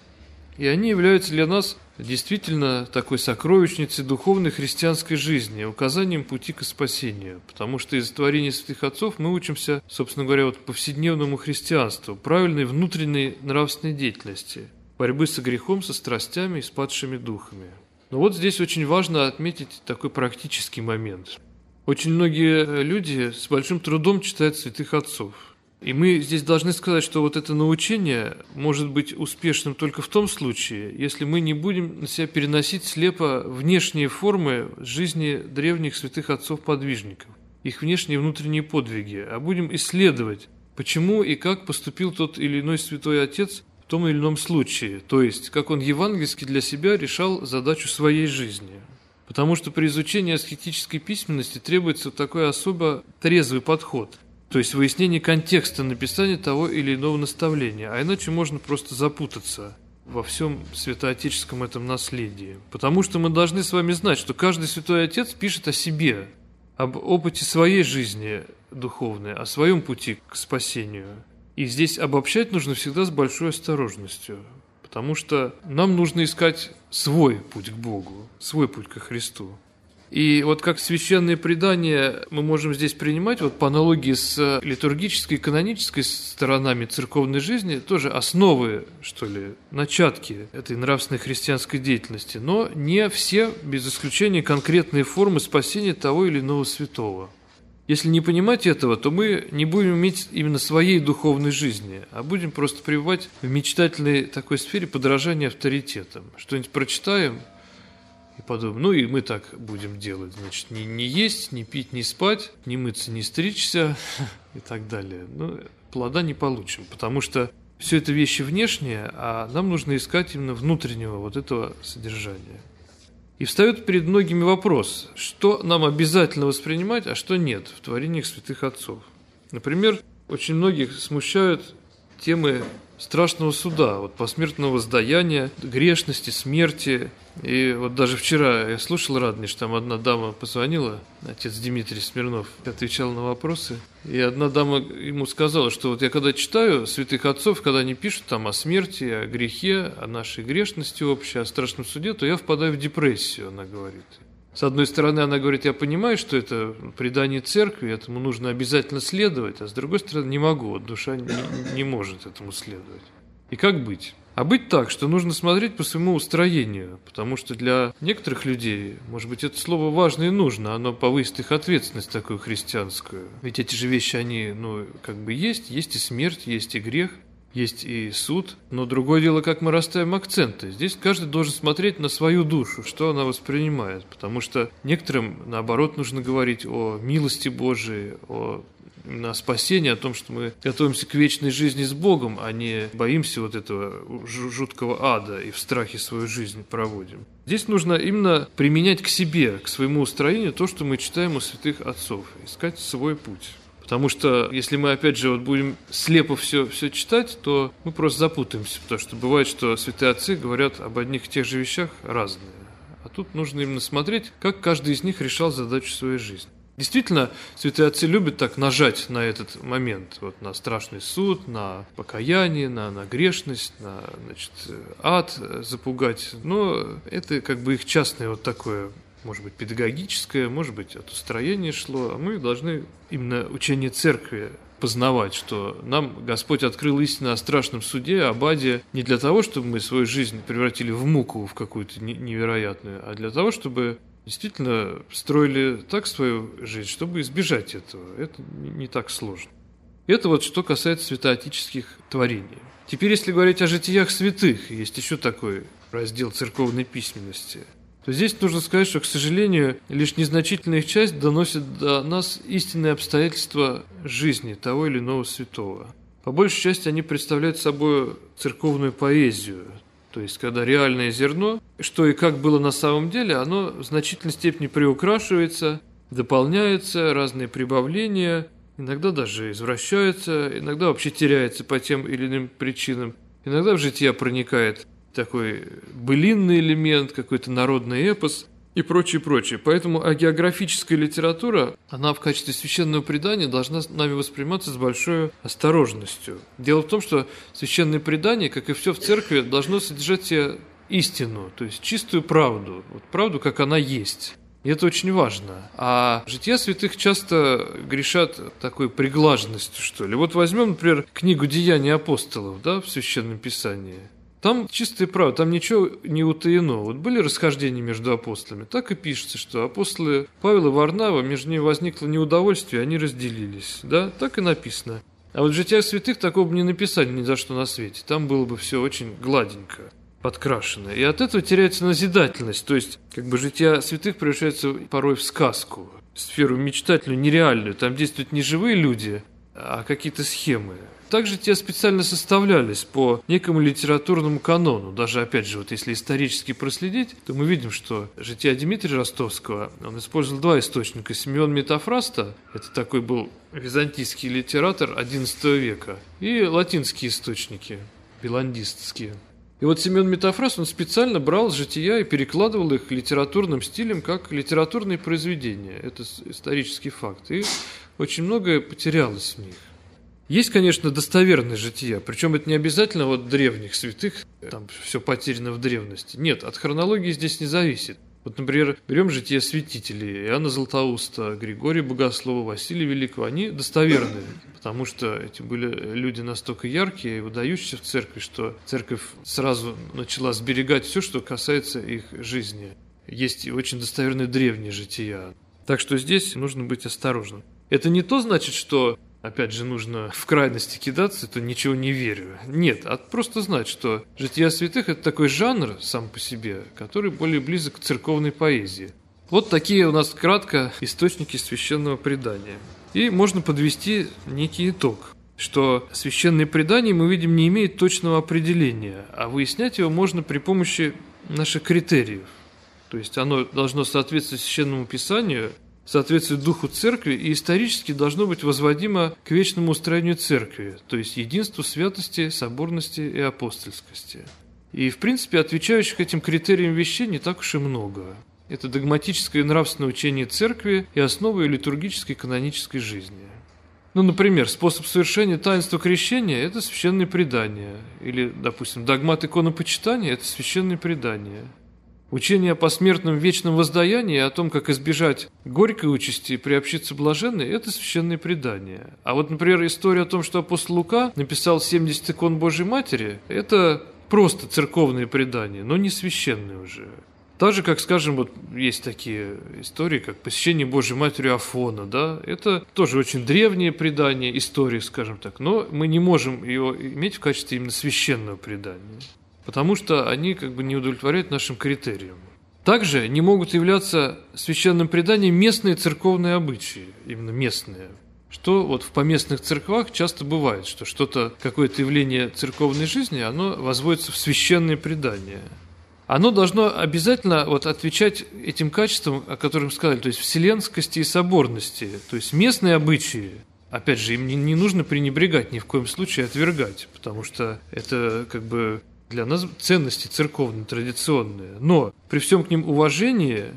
И они являются для нас действительно такой сокровищницей духовной христианской жизни, указанием пути к спасению. Потому что из творений святых отцов мы учимся, собственно говоря, вот повседневному христианству, правильной внутренней нравственной деятельности, борьбы со грехом, со страстями и с падшими духами. Но вот здесь очень важно отметить такой практический момент. Очень многие люди с большим трудом читают святых отцов. И мы здесь должны сказать, что вот это научение может быть успешным только в том случае, если мы не будем на себя переносить слепо внешние формы жизни древних святых отцов-подвижников, их внешние и внутренние подвиги, а будем исследовать, почему и как поступил тот или иной святой отец в том или ином случае, то есть как он евангельски для себя решал задачу своей жизни. Потому что при изучении аскетической письменности требуется такой особо трезвый подход – то есть выяснение контекста написания того или иного наставления, а иначе можно просто запутаться во всем святоотеческом этом наследии. Потому что мы должны с вами знать, что каждый святой отец пишет о себе, об опыте своей жизни духовной, о своем пути к спасению. И здесь обобщать нужно всегда с большой осторожностью, потому что нам нужно искать свой путь к Богу, свой путь ко Христу. И вот как священные предания мы можем здесь принимать, вот по аналогии с литургической и канонической сторонами церковной жизни, тоже основы, что ли, начатки этой нравственной христианской деятельности, но не все, без исключения, конкретные формы спасения того или иного святого. Если не понимать этого, то мы не будем иметь именно своей духовной жизни, а будем просто пребывать в мечтательной такой сфере подражания авторитетам. Что-нибудь прочитаем и подумаем, ну и мы так будем делать. Значит, не есть, не пить, не спать, не мыться, не стричься и так далее. Но плода не получим, потому что все это вещи внешние, а нам нужно искать именно внутреннего вот этого содержания. И встает перед многими вопрос, что нам обязательно воспринимать, а что нет в творениях святых отцов. Например, очень многих смущают темы страшного суда, вот посмертного воздаяния, грешности, смерти. И вот даже вчера я слушал Радонеж, там одна дама позвонила, отец Дмитрий Смирнов, отвечал на вопросы. И одна дама ему сказала, что вот я когда читаю святых отцов, когда они пишут там о смерти, о грехе, о нашей грешности общей, о страшном суде, то я впадаю в депрессию, она говорит. С одной стороны, она говорит, я понимаю, что это предание церкви, этому нужно обязательно следовать, а с другой стороны, не могу, вот душа не может этому следовать. И как быть? А быть так, что нужно смотреть по своему устроению, потому что для некоторых людей, может быть, это слово важно и нужно, оно повысит их ответственность такую христианскую. Ведь эти же вещи, они, как бы есть и смерть, есть и грех, есть и суд, но другое дело, как мы расставим акценты. Здесь каждый должен смотреть на свою душу, что она воспринимает, потому что некоторым, наоборот, нужно говорить о милости Божией, о спасении, о том, что мы готовимся к вечной жизни с Богом, а не боимся вот этого жуткого ада и в страхе свою жизнь проводим. Здесь нужно именно применять к себе, к своему устроению то, что мы читаем у святых отцов, искать свой путь. Потому что, если мы, опять же, будем слепо все читать, то мы просто запутаемся, потому что бывает, что святые отцы говорят об одних и тех же вещах разные. А тут нужно именно смотреть, как каждый из них решал задачу своей жизни. Действительно, святые отцы любят так нажать на этот момент, вот на страшный суд, на покаяние, на грешность, на, ад запугать. Но это как бы их частное вот такое, может быть, педагогическое, может быть, от устроения шло, а мы должны именно учение церкви познавать, что нам Господь открыл истину о страшном суде, об аде не для того, чтобы мы свою жизнь превратили в муку, в какую-то невероятную, а для того, чтобы действительно строили так свою жизнь, чтобы избежать этого. Это не так сложно. Это вот что касается святоотеческих творений. Теперь, если говорить о житиях святых, есть еще такой раздел церковной письменности, то здесь нужно сказать, что, к сожалению, лишь незначительная их часть доносит до нас истинные обстоятельства жизни того или иного святого. По большей части они представляют собой церковную поэзию, то есть когда реальное зерно, что и как было на самом деле, оно в значительной степени приукрашивается, дополняется, разные прибавления, иногда даже извращаются, иногда вообще теряется по тем или иным причинам, иногда в жития проникает такой былинный элемент, какой-то народный эпос и прочее, прочее. Поэтому агеографическая литература, она в качестве священного предания должна нами восприниматься с большой осторожностью. Дело в том, что священное предание, как и все в церкви, должно содержать в себе истину, то есть чистую правду, вот правду, как она есть. И это очень важно. А жития святых часто грешат такой приглаженностью, что ли. Вот возьмем, например, книгу «Деяния апостолов», в Священном Писании. Там чистая правда, там ничего не утаено. Вот были расхождения между апостолами, так и пишется, что апостолы Павел и Варнава, между ними возникло неудовольствие, они разделились. Так и написано. А вот в житиях святых такого бы не написали ни за что на свете. Там было бы все очень гладенько, подкрашено. И от этого теряется назидательность. То есть, жития святых превращаются порой в сказку, в сферу мечтательную, нереальную. Там действуют не живые люди, а какие-то схемы. Также те специально составлялись по некому литературному канону. Даже, опять же, если исторически проследить, то мы видим, что жития Дмитрия Ростовского, он использовал два источника. Симеон Метафраста, это такой был византийский литератор XI века, и латинские источники, беландистские. И вот Симеон Метафраст, он специально брал жития и перекладывал их литературным стилем как литературные произведения. Это исторический факт. И очень многое потерялось в них. Есть, конечно, достоверные жития, причем это не обязательно древних святых, там все потеряно в древности. Нет, от хронологии здесь не зависит. Вот, например, берем жития святителей Иоанна Златоуста, Григория Богослова, Василия Великого. Они достоверны, потому что эти были люди настолько яркие и выдающиеся в церкви, что церковь сразу начала сберегать все, что касается их жизни. Есть и очень достоверные древние жития. Так что здесь нужно быть осторожным. Это не то значит, что, опять же, нужно в крайности кидаться, то ничего не верю. Нет, а просто знать, что жития святых – это такой жанр сам по себе, который более близок к церковной поэзии. Вот такие у нас кратко источники священного предания. И можно подвести некий итог, что священное предание, мы видим, не имеет точного определения, а выяснять его можно при помощи наших критериев. То есть оно должно соответствовать Священному Писанию, соответствует духу церкви и исторически должно быть возводимо к вечному устроению церкви, то есть единству, святости, соборности и апостольскости. И, в принципе, отвечающих этим критериям вещей не так уж и много. Это догматическое и нравственное учение церкви и основа ее литургической и канонической жизни. Ну, например, способ совершения таинства крещения – это священное предание. Или, допустим, догмат иконопочитания – это священное предание. Учение о посмертном вечном воздаянии и о том, как избежать горькой участи и приобщиться блаженной – это священное предание. А вот, например, история о том, что апостол Лука написал 70 икон Божьей Матери – это просто церковное предание, но не священное уже. Так же, как, скажем, вот есть такие истории, как посещение Божьей Матерью Афона, да, это тоже очень древнее предание, история, скажем так, но мы не можем ее иметь в качестве именно священного предания, потому что они как бы не удовлетворяют нашим критериям. Также не могут являться священным преданием местные церковные обычаи, именно местные, что вот в поместных церквах часто бывает, что что-то, какое-то явление церковной жизни, оно возводится в священное предание. Оно должно обязательно вот отвечать этим качествам, о которых сказали, то есть вселенскости и соборности, то есть местные обычаи. Опять же, им не нужно пренебрегать, ни в коем случае отвергать, потому что это как бы для нас ценности церковные, традиционные. Но при всем к ним уважении,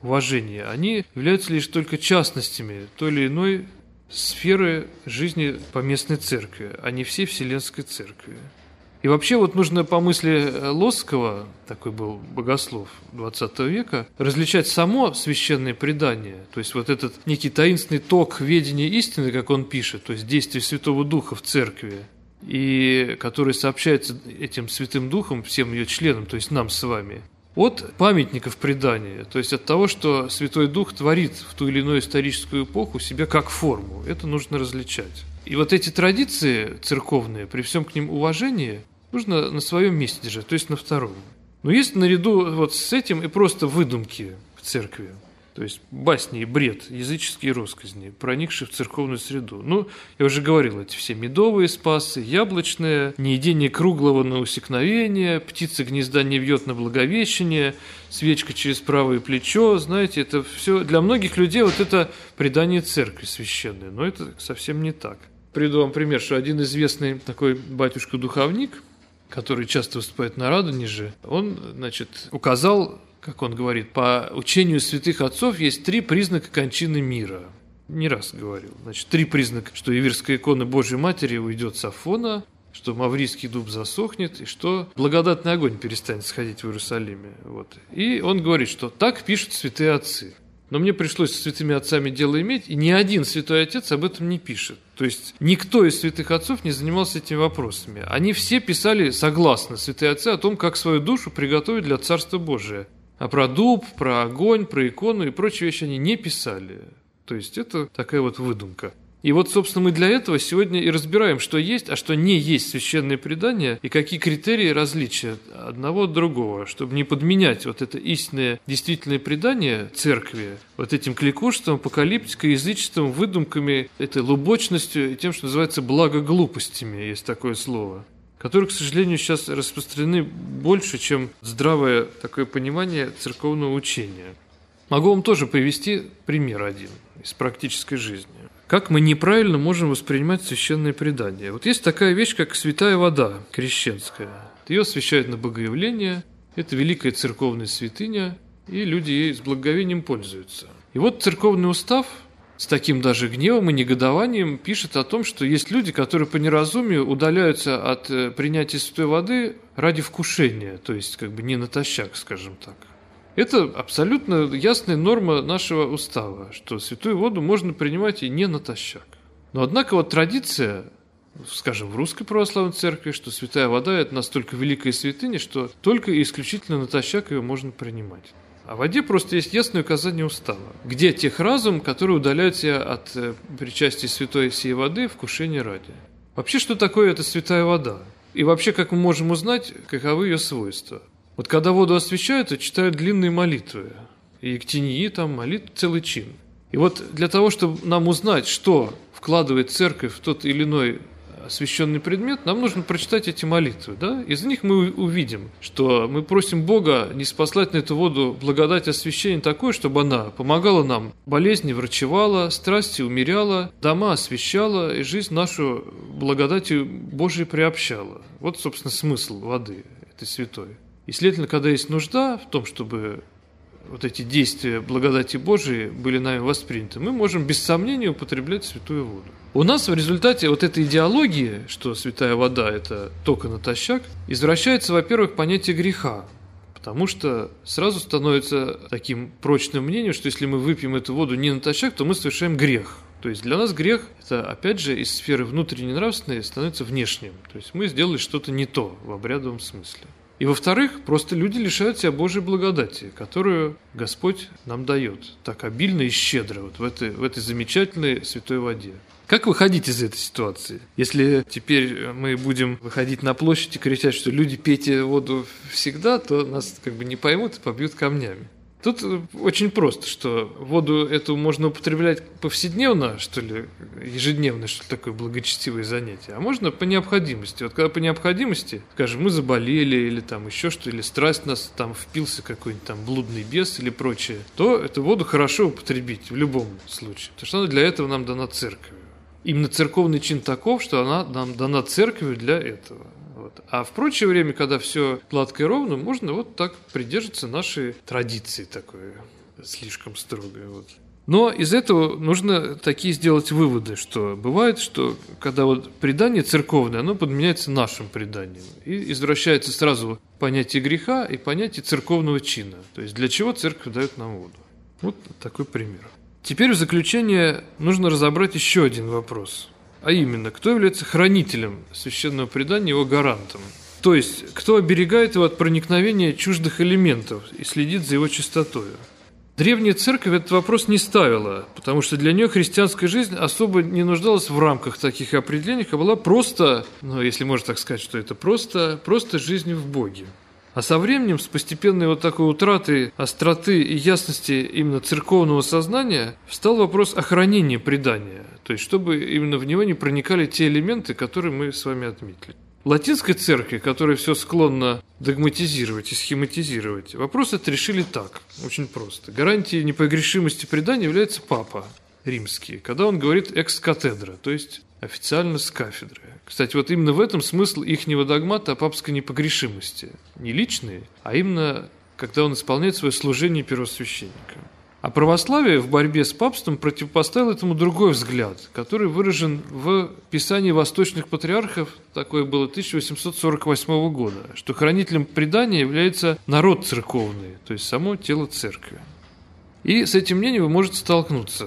они являются лишь только частностями той или иной сферы жизни поместной церкви, а не всей вселенской церкви. И вообще вот нужно по мысли Лосского, такой был богослов XX века, различать само священное предание, то есть вот этот некий таинственный ток ведения истины, как он пишет, то есть действие Святого Духа в церкви, и который сообщается этим Святым Духом всем ее членам, то есть нам с вами, от памятников предания, то есть от того, что Святой Дух творит в ту или иную историческую эпоху себя как форму. Это нужно различать. И вот эти традиции церковные, при всем к ним уважении, нужно на своем месте держать, то есть на втором. Но есть наряду вот с этим и просто выдумки в церкви. То есть басни и бред, языческие росказни, проникшие в церковную среду. Ну, я уже говорил, эти все медовые спасы, яблочные, неедение круглого на усекновение, птица гнезда не вьет на благовещение, свечка через правое плечо. Знаете, это все для многих людей вот это предание церкви священное, но это совсем не так. Приведу вам пример, что один известный такой батюшка-духовник, который часто выступает на Радонеже, он, значит, указал, как он говорит, по учению святых отцов есть 3 признака кончины мира. Не раз говорил. Значит, 3 признака, что иверская икона Божьей Матери уйдет с Афона, что Маврийский дуб засохнет, и что благодатный огонь перестанет сходить в Иерусалиме. Вот. И он говорит, что так пишут святые отцы. Но мне пришлось с святыми отцами дело иметь, и ни один святой отец об этом не пишет. То есть никто из святых отцов не занимался этими вопросами. Они все писали согласно, святые отцы, о том, как свою душу приготовить для Царства Божия. А про дуб, про огонь, про икону и прочие вещи они не писали. То есть это такая вот выдумка. И вот, собственно, мы для этого сегодня и разбираем, что есть, а что не есть священное предание, и какие критерии различия одного от другого, чтобы не подменять вот это истинное, действительное предание церкви вот этим кликушеством, апокалиптикой, язычеством, выдумками, этой лубочностью и тем, что называется благоглупостями, есть такое слово, которые, к сожалению, сейчас распространены больше, чем здравое такое понимание церковного учения. Могу вам тоже привести пример один из практической жизни. Как мы неправильно можем воспринимать священное предание? Вот есть такая вещь, как святая вода крещенская. Ее освящают на богоявление, это великая церковная святыня, и люди ей с благоговением пользуются. И вот церковный устав с таким даже гневом и негодованием пишет о том, что есть люди, которые по неразумию удаляются от принятия святой воды ради вкушения, то есть как бы не натощак, скажем так. Это абсолютно ясная норма нашего устава, что святую воду можно принимать и не натощак. Но однако вот традиция, скажем, в Русской Православной Церкви, что святая вода – это настолько великая святыня, что только и исключительно натощак ее можно принимать. А в воде просто есть ясное указание устава. Где тех разум, которые удаляются от причастия святой сей воды вкушения ради. Вообще, что такое эта святая вода? И вообще, как мы можем узнать, каковы ее свойства? Вот когда воду освящают, то читают длинные молитвы. И ктинии там молитв целый чин. И вот для того, чтобы нам узнать, что вкладывает церковь в тот или иной освященный предмет, нам нужно прочитать эти молитвы. Да? Из них мы увидим, что мы просим Бога ниспослать на эту воду благодать освящения такой, чтобы она помогала нам, болезни врачевала, страсти умеряла, дома освящала и жизнь нашу благодатью Божией приобщала. Вот, собственно, смысл воды этой святой. И, следовательно, когда есть нужда в том, чтобы вот эти действия благодати Божией были нами восприняты, мы можем без сомнения употреблять святую воду. У нас в результате вот этой идеологии, что святая вода – это только натощак, извращается, во-первых, понятие греха, потому что сразу становится таким прочным мнением, что если мы выпьем эту воду не натощак, то мы совершаем грех. То есть для нас грех – это, опять же, из сферы внутренней нравственной становится внешним. То есть мы сделали что-то не то в обрядовом смысле. И, во-вторых, просто люди лишают себя Божьей благодати, которую Господь нам дает так обильно и щедро вот в этой замечательной святой воде. Как выходить из этой ситуации? Если теперь мы будем выходить на площадь и кричать, что люди пейте воду всегда, то нас как бы не поймут и побьют камнями. Тут очень просто, что воду эту можно употреблять повседневно, что ли, ежедневно, что ли, такое благочестивое занятие, а можно по необходимости. Вот когда по необходимости, скажем, мы заболели или там еще что, или страсть нас там впился какой-нибудь там блудный бес или прочее, то эту воду хорошо употребить в любом случае, потому что она для этого нам дана церковью. Именно церковный чин таков, что она нам дана церковью для этого. Вот. А в прочее время, когда все гладко и ровно, можно вот так придерживаться нашей традиции такой, слишком строгой. Вот. Но из этого нужно такие сделать выводы, что бывает, что когда вот предание церковное, оно подменяется нашим преданием. И извращается сразу понятие греха и понятие церковного чина. То есть для чего церковь дает нам воду. Вот такой пример. Теперь в заключение нужно разобрать еще один вопрос. А именно, кто является хранителем священного предания, его гарантом? То есть, кто оберегает его от проникновения чуждых элементов и следит за его чистотою? Древняя церковь этот вопрос не ставила, потому что для нее христианская жизнь особо не нуждалась в рамках таких определений, а была просто, если можно так сказать, что это просто жизнью в Боге. А со временем, с постепенной вот такой утратой остроты и ясности именно церковного сознания, встал вопрос о хранении предания, то есть чтобы именно в него не проникали те элементы, которые мы с вами отметили. В латинской церкви, которая все склонна догматизировать и схематизировать, вопрос этот решили так, очень просто. Гарантией непогрешимости предания является Папа Римский, когда он говорит экс-катедра, то есть официально с кафедры. Кстати, вот именно в этом смысл ихнего догмата о папской непогрешимости. Не личные, а именно, когда он исполняет свое служение первосвященника. А православие в борьбе с папством противопоставило этому другой взгляд, который выражен в Писании восточных патриархов, такое было 1848 года, что хранителем предания является народ церковный, то есть само тело церкви. И с этим мнением вы можете столкнуться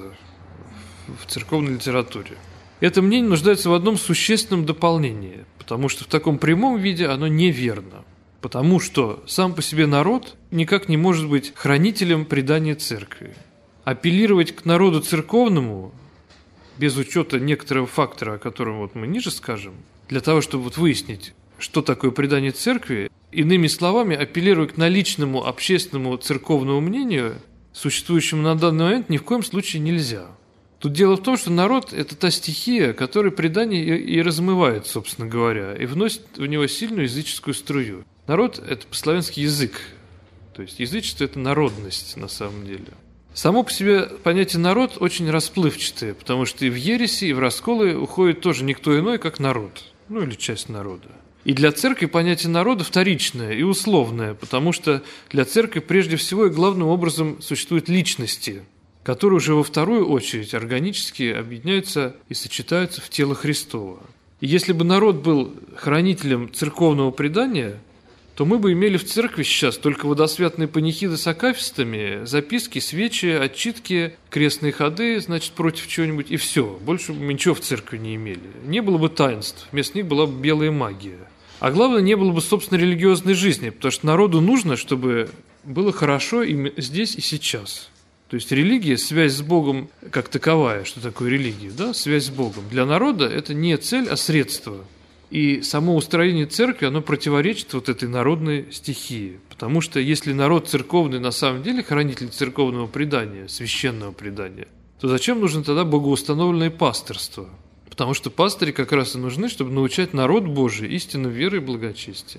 в церковной литературе. Это мнение нуждается в одном существенном дополнении, потому что в таком прямом виде оно неверно. Потому что сам по себе народ никак не может быть хранителем предания церкви. Апеллировать к народу церковному, без учета некоторого фактора, о котором вот мы ниже скажем, для того, чтобы вот выяснить, что такое предание церкви, иными словами, апеллировать к наличному общественному церковному мнению, существующему на данный момент, ни в коем случае нельзя. Тут дело в том, что народ – это та стихия, которая предание и размывает, собственно говоря, и вносит в него сильную языческую струю. Народ – это по-славянски язык, то есть язычество – это народность на самом деле. Само по себе понятие «народ» очень расплывчатое, потому что и в ереси, и в расколы уходит тоже никто иной, как народ, или часть народа. И для церкви понятие народа вторичное и условное, потому что для церкви прежде всего и главным образом существуют личности. которые уже во вторую очередь органически объединяются и сочетаются в тело Христово. И если бы народ был хранителем церковного предания, то мы бы имели в церкви сейчас только водосвятные панихиды с акафистами, записки, свечи, отчитки, крестные ходы, значит, против чего-нибудь, и все. Больше мы ничего в церкви не имели. Не было бы таинств, вместо них была бы белая магия. А главное, не было бы, собственно, религиозной жизни, потому что народу нужно, чтобы было хорошо и здесь, и сейчас. То есть религия, связь с Богом как таковая, что такое религия, да, связь с Богом. Для народа это не цель, а средство. И само устроение церкви, оно противоречит вот этой народной стихии. Потому что если народ церковный на самом деле хранитель церковного предания, священного предания, то зачем нужно тогда богоустановленное пастырство? Потому что пастыри как раз и нужны, чтобы научать народ Божий истинной веры и благочестия.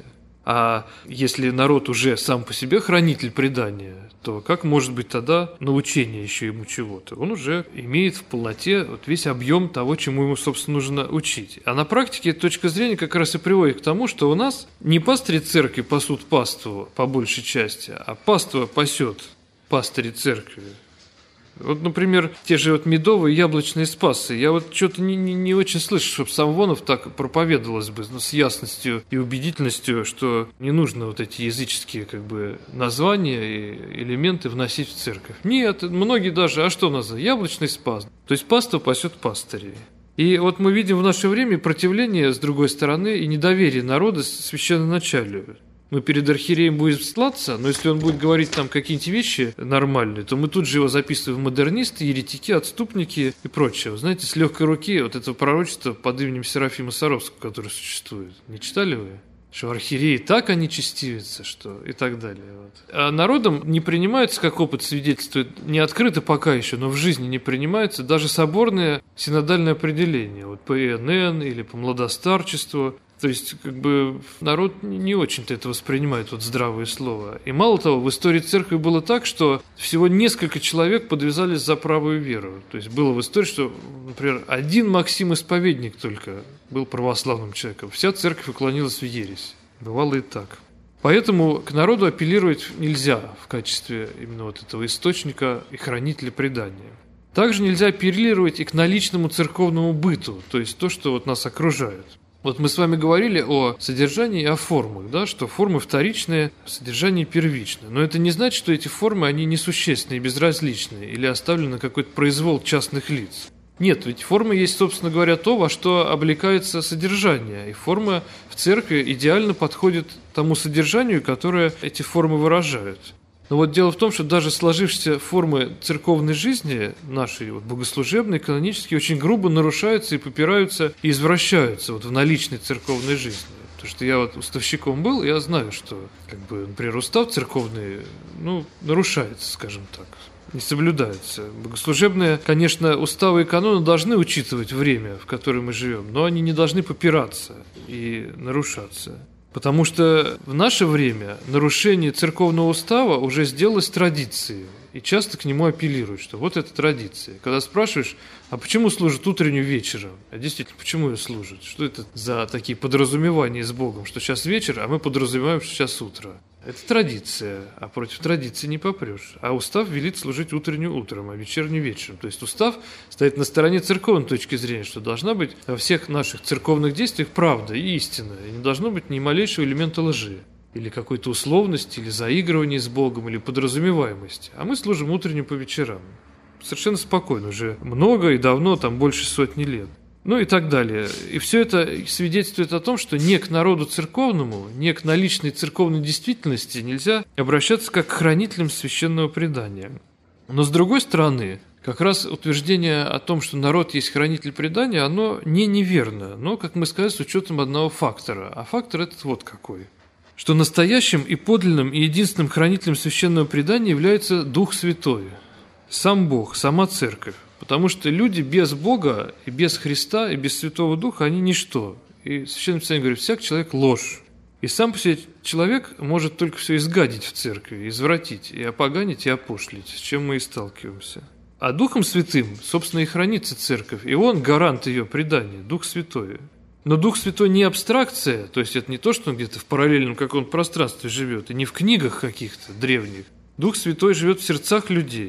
А если народ уже сам по себе хранитель предания, то как может быть тогда научение еще ему чего-то? Он уже имеет в полноте вот весь объем того, чему ему, собственно, нужно учить. А на практике эта точка зрения как раз и приводит к тому, что у нас не пастыри церкви пасут паству по большей части, а паства пасет пастыри церкви. Вот, например, те же вот медовые яблочные спасы. Я вот что-то не очень слышу, чтобы Самвонов так проповедовалось бы, но с ясностью и убедительностью, что не нужно вот эти языческие как бы названия и элементы вносить в церковь. Нет, многие даже, а что называют? Яблочный спас. То есть паства пасет пастырей. И вот мы видим в наше время противление, с другой стороны, и недоверие народа священноначалию. Мы перед архиереем будем слаться, но если он будет говорить там какие-нибудь вещи нормальные, то мы тут же его записываем в модернисты, еретики, отступники и прочее. Знаете, с легкой руки вот это пророчество под именем Серафима Саровского, которое существует. Не читали вы? Что архиереи так они честивятся, что и так далее. Вот. А народом не принимается, как опыт свидетельствует, не открыто пока еще, но в жизни не принимается даже соборное синодальное определение. Вот по ИНН или по младостарчеству. То есть, как бы, народ не очень-то это воспринимает, вот здравое слово. И мало того, в истории церкви было так, что всего несколько человек подвязались за правую веру. То есть, было в истории, что, например, один Максим Исповедник только был православным человеком. Вся церковь уклонилась в ересь. Бывало и так. Поэтому к народу апеллировать нельзя в качестве именно вот этого источника и хранителя предания. Также нельзя апеллировать и к наличному церковному быту, то есть то, что вот нас окружает. Вот мы с вами говорили о содержании и о формах, да, что формы вторичные, содержание первичное. Но это не значит, что эти формы, они несущественные, безразличные или оставлены на какой-то произвол частных лиц. Нет, ведь формы есть, собственно говоря, то, во что облекается содержание. И форма в церкви идеально подходит тому содержанию, которое эти формы выражают. Но вот дело в том, что даже сложившиеся формы церковной жизни, нашей вот богослужебной, канонические, очень грубо нарушаются и попираются и извращаются вот в наличной церковной жизни. Потому что я вот уставщиком был, я знаю, что, как бы, например, устав церковный, нарушается, скажем так, не соблюдается. Богослужебные, конечно, уставы и каноны должны учитывать время, в котором мы живем, но они не должны попираться и нарушаться. Потому что в наше время нарушение церковного устава уже сделалось традицией, и часто к нему апеллируют, что вот это традиция. Когда спрашиваешь, а почему служат утреннюю вечером? А действительно, почему ее служат? Что это за такие подразумевания с Богом, что сейчас вечер, а мы подразумеваем, что сейчас утро? Это традиция, а против традиции не попрешь. А устав велит служить утреннюю утром, а вечернюю вечером. То есть устав стоит на стороне церковной точки зрения, что должна быть во всех наших церковных действиях правда и истина. И не должно быть ни малейшего элемента лжи, или какой-то условности, или заигрывания с Богом, или подразумеваемости. А мы служим утреннюю по вечерам. Совершенно спокойно, уже много и давно, там больше сотни лет. Ну и так далее. И все это свидетельствует о том, что не к народу церковному, не к наличной церковной действительности нельзя обращаться как к хранителям священного предания. Но с другой стороны, как раз утверждение о том, что народ есть хранитель предания, оно не неверно, но, как мы сказали, с учетом одного фактора. А фактор этот вот какой. Что настоящим и подлинным и единственным хранителем священного предания является Дух Святой. Сам Бог, сама Церковь. Потому что люди без Бога и без Христа и без Святого Духа, они ничто. И Священное Писание говорит, всяк человек ложь. И сам по себе человек может только все изгадить в церкви, извратить, и опоганить, и опошлить, с чем мы и сталкиваемся. А Духом Святым, собственно, и хранится церковь, и Он гарант ее предания, Дух Святой. Но Дух Святой не абстракция, то есть это не то, что он где-то в параллельном каком-то пространстве живет, и не в книгах каких-то древних. Дух Святой живет в сердцах людей.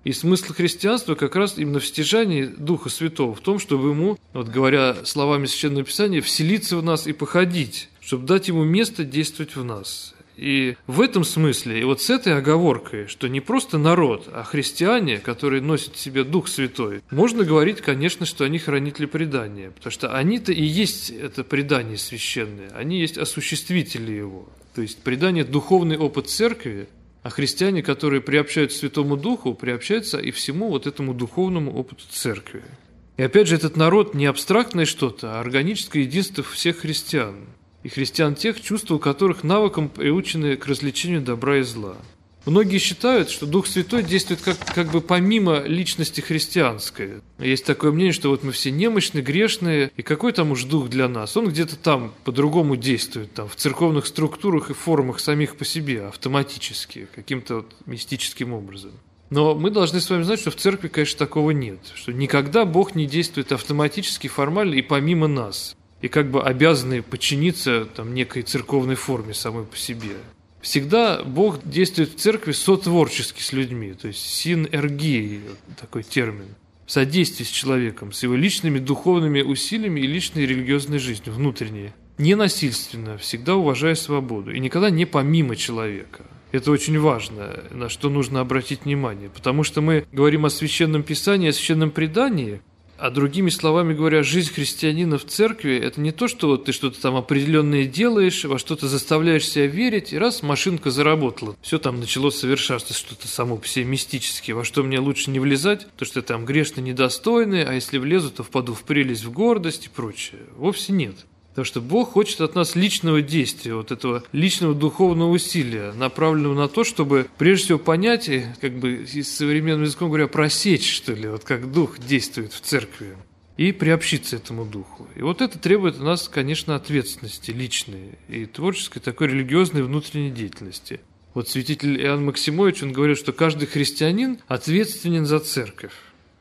И смысл христианства как раз именно в стяжании Духа Святого, в том, чтобы ему, вот говоря словами Священного Писания, вселиться в нас и походить, чтобы дать ему место действовать в нас. И в этом смысле, и вот с этой оговоркой, что не просто народ, а христиане, которые носят в себе Дух Святой, можно говорить, конечно, что они хранители предания, потому что они-то и есть это предание священное, они есть осуществители его. То есть предание – духовный опыт церкви, а христиане, которые приобщаются к Святому Духу, приобщаются и всему вот этому духовному опыту церкви. И опять же, этот народ не абстрактное что-то, а органическое единство всех христиан. И христиан тех, чувства у которых навыком приучены к развлечению добра и зла. Многие считают, что Дух Святой действует как бы помимо личности христианской. Есть такое мнение, что вот мы все немощные, грешные, и какой там уж Дух для нас? Он где-то там по-другому действует, там, в церковных структурах и формах самих по себе, автоматически, каким-то вот мистическим образом. Но мы должны с вами знать, что в церкви, конечно, такого нет, что никогда Бог не действует автоматически, формально и помимо нас. И как бы обязаны подчиниться там, некой церковной форме самой по себе. Всегда Бог действует в церкви сотворчески с людьми, то есть синергией, такой термин, в содействии с человеком, с его личными духовными усилиями и личной религиозной жизнью, внутренней. Не насильственно, всегда уважая свободу, и никогда не помимо человека. Это очень важно, на что нужно обратить внимание, потому что мы говорим о Священном Писании, о Священном предании. А другими словами говоря, жизнь христианина в церкви – это не то, что вот ты что-то там определенное делаешь, во что-то заставляешь себя верить, и раз машинка заработала, все там начало совершаться, что-то само по себе мистическое, во что мне лучше не влезать, потому что я там грешно недостойный, а если влезу, то впаду в прелесть, в гордость и прочее. Вовсе нет. Потому что Бог хочет от нас личного действия, вот этого личного духовного усилия, направленного на то, чтобы прежде всего понять, и, как бы с современным языком говоря, просечь, что ли, вот как Дух действует в церкви, и приобщиться этому Духу. И вот это требует от нас, конечно, ответственности личной и творческой такой религиозной внутренней деятельности. Вот святитель Иоанн Максимович, он говорит, что каждый христианин ответственен за церковь.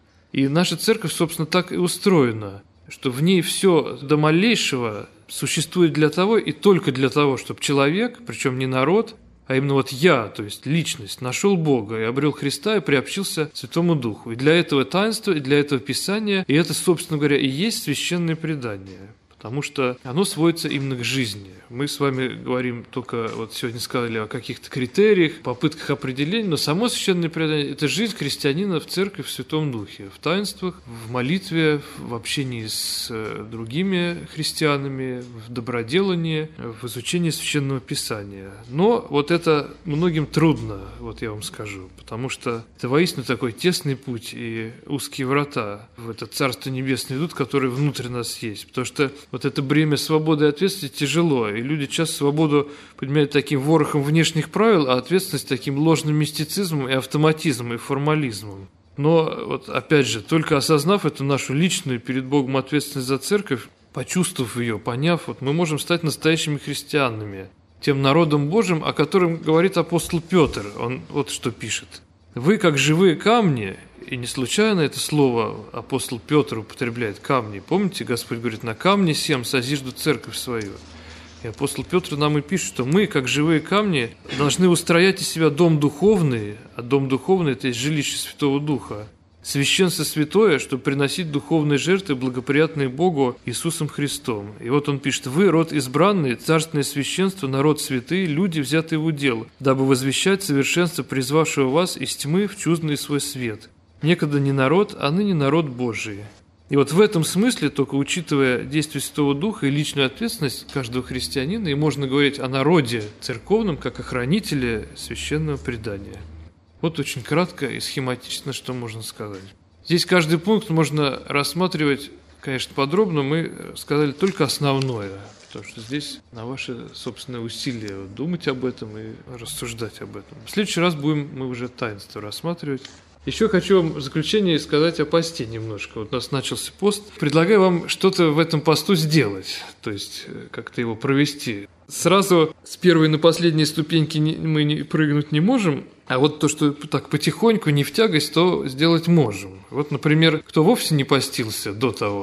И наша церковь, собственно, так и устроена, что в ней все до малейшего существует для того и только для того, чтобы человек, причем не народ, а именно вот я, то есть личность, нашел Бога и обрел Христа и приобщился к Святому Духу. И для этого таинства, и для этого Писания, и это, собственно говоря, и есть священное предание. Потому что оно сводится именно к жизни. Мы с вами говорим только, вот сегодня сказали о каких-то критериях, попытках определения, но само священное предание – это жизнь христианина в церкви в Святом Духе, в таинствах, в молитве, в общении с другими христианами, в доброделании, в изучении Священного Писания. Но вот это многим трудно, вот я вам скажу, потому что это воистину такой тесный путь и узкие врата в это Царство Небесное идут, которые внутрь нас есть, потому что вот это бремя свободы и ответственности тяжело, и люди часто свободу понимают таким ворохом внешних правил, а ответственность таким ложным мистицизмом и автоматизмом, и формализмом. Но вот опять же, только осознав эту нашу личную перед Богом ответственность за церковь, почувствовав ее, поняв, вот мы можем стать настоящими христианами, тем народом Божьим, о котором говорит апостол Петр. Он вот что пишет. «Вы, как живые камни». И не случайно это слово апостол Петр употребляет камни. Помните, Господь говорит, на камне сем созижду церковь свою. И апостол Петр нам и пишет, что мы, как живые камни, должны устроять из себя дом духовный, а дом духовный – это есть жилище Святого Духа. Священство святое, чтобы приносить духовные жертвы, благоприятные Богу Иисусом Христом. И вот он пишет, вы, род избранный, царственное священство, народ святый, люди, взятые в удел, дабы возвещать совершенство призвавшего вас из тьмы в чудный свой свет. Некогда не народ, а ныне народ Божий. И вот в этом смысле, только учитывая действие Святого Духа и личную ответственность каждого христианина, и можно говорить о народе церковном, как о хранителе священного предания. Вот очень кратко и схематично, что можно сказать. Здесь каждый пункт можно рассматривать, конечно, подробно. Мы сказали только основное, потому что здесь на ваши собственные усилия думать об этом и рассуждать об этом. В следующий раз будем мы уже таинство рассматривать. Еще хочу вам в заключение сказать о посте немножко. Вот у нас начался пост. Предлагаю вам что-то в этом посту сделать, то есть как-то его провести. Сразу с первой на последней ступеньки мы прыгнуть не можем, а вот то, что так потихоньку, не в тягость, то сделать можем. Вот, например, кто вовсе не постился до того,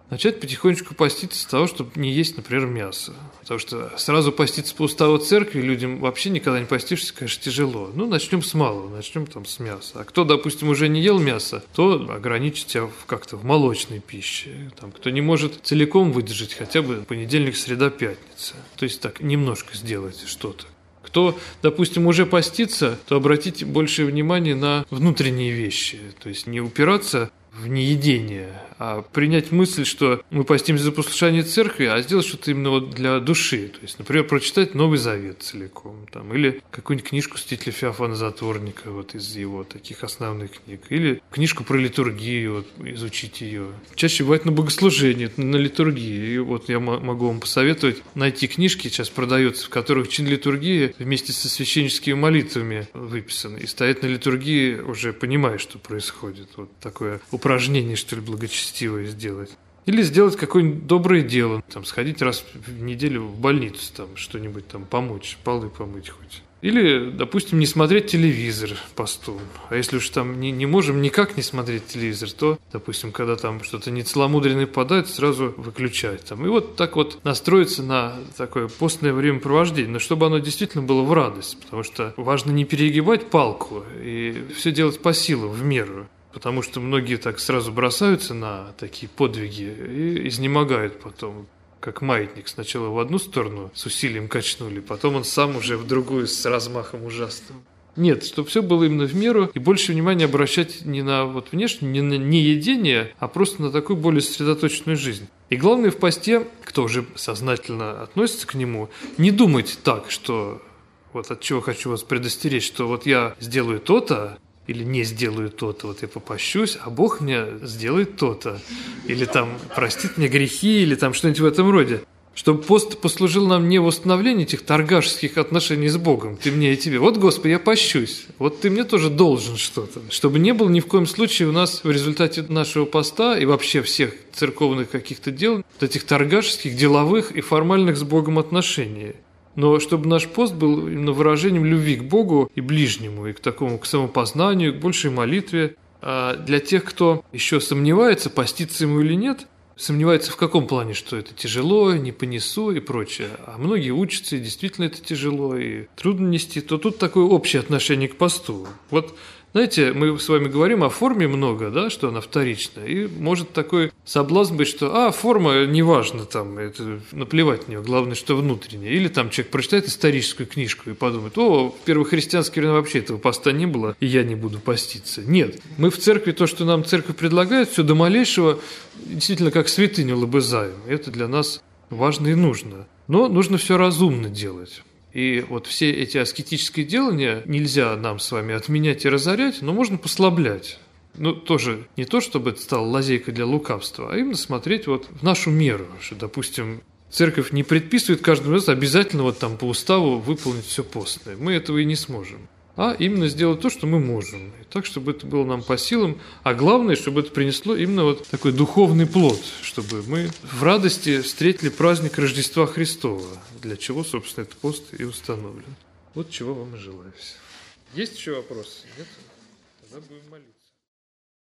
начать потихонечку поститься с того, чтобы не есть, например, мясо. Потому что сразу поститься по уставу церкви людям вообще никогда не постишься, конечно, тяжело. Ну, начнем с малого, начнем там с мяса. А кто, допустим, уже не ел мясо, то ограничить себя как-то в молочной пище. Там, кто не может целиком выдержать хотя бы понедельник, среда, пятница. То есть так, немножко сделайте что-то. Кто, допустим, уже постится, то обратите больше внимания на внутренние вещи. То есть не упираться в неедение, а принять мысль, что мы постимся за послушание церкви, а сделать что-то именно вот для души. То есть, например, прочитать Новый Завет целиком, там, или какую-нибудь книжку святителя Феофана Затворника, вот из его таких основных книг, или книжку про литургию, вот, изучить ее. Чаще бывает на богослужении, на литургии. И вот я могу вам посоветовать найти книжки, сейчас продаются, в которых чин литургии вместе со священническими молитвами выписан. И стоять на литургии, уже понимая, что происходит. Вот такое упражнение, что ли, благочестивое сделать. Или сделать какое-нибудь доброе дело, там, сходить раз в неделю в больницу, там, что-нибудь там помочь, полы помыть хоть. Или, допустим, не смотреть телевизор постом. А если уж там не можем никак не смотреть телевизор, то, допустим, когда там что-то нецеломудренное попадает, сразу выключать. Там. И вот так вот настроиться на такое постное времяпровождение, но чтобы оно действительно было в радость, потому что важно не перегибать палку и все делать по силам, в меру. Потому что многие так сразу бросаются на такие подвиги и изнемогают потом, как маятник. Сначала в одну сторону с усилием качнули, потом он сам уже в другую с размахом ужасным. Нет, чтобы все было именно в меру, и больше внимания обращать не на вот внешнее, не на неедение, а просто на такую более сосредоточенную жизнь. И главное в посте, кто уже сознательно относится к нему, не думать так, что вот от чего хочу вас предостеречь, что вот я сделаю то-то, или не сделаю то-то, вот я попощусь, а Бог мне сделает то-то. Или там простит мне грехи, или там что-нибудь в этом роде. Чтобы пост послужил нам не в восстановлении этих торгашеских отношений с Богом. Ты мне и тебе. Вот, Господи, я пощусь. Вот ты мне тоже должен что-то. Чтобы не было ни в коем случае у нас в результате нашего поста и вообще всех церковных каких-то дел, вот этих торгашеских, деловых и формальных с Богом отношений. Но чтобы наш пост был именно выражением любви к Богу и ближнему, и к такому, к самопознанию, к большей молитве. А для тех, кто еще сомневается, поститься ему или нет, сомневается в каком плане, что это тяжело, не понесу и прочее. А многие учатся, и действительно это тяжело, и трудно нести, то тут такое общее отношение к посту. Вот, знаете, мы с вами говорим о форме много, да, что она вторичная, и может такой соблазн быть, что, форма неважна, там, это наплевать на нее, главное, что внутреннее. Или там человек прочитает историческую книжку и подумает, в первохристианские времена вообще этого поста не было, и я не буду поститься. Нет, мы в церкви, то, что нам церковь предлагает, все до малейшего, действительно, как святыню лобызаем. Это для нас важно и нужно. Но нужно все разумно делать. И вот все эти аскетические делания нельзя нам с вами отменять и разорять, но можно послаблять. Ну, тоже не то, чтобы это стало лазейкой для лукавства, а именно смотреть вот в нашу меру, что, допустим, церковь не предписывает каждому раз обязательно вот там по уставу выполнить все постное. Мы этого и не сможем. А именно сделать то, что мы можем. И так, чтобы это было нам по силам. А главное, чтобы это принесло именно вот такой духовный плод, чтобы мы в радости встретили праздник Рождества Христова, для чего, собственно, этот пост и установлен. Вот чего вам и желаю. Есть еще вопросы? Нет? Тогда будем молиться.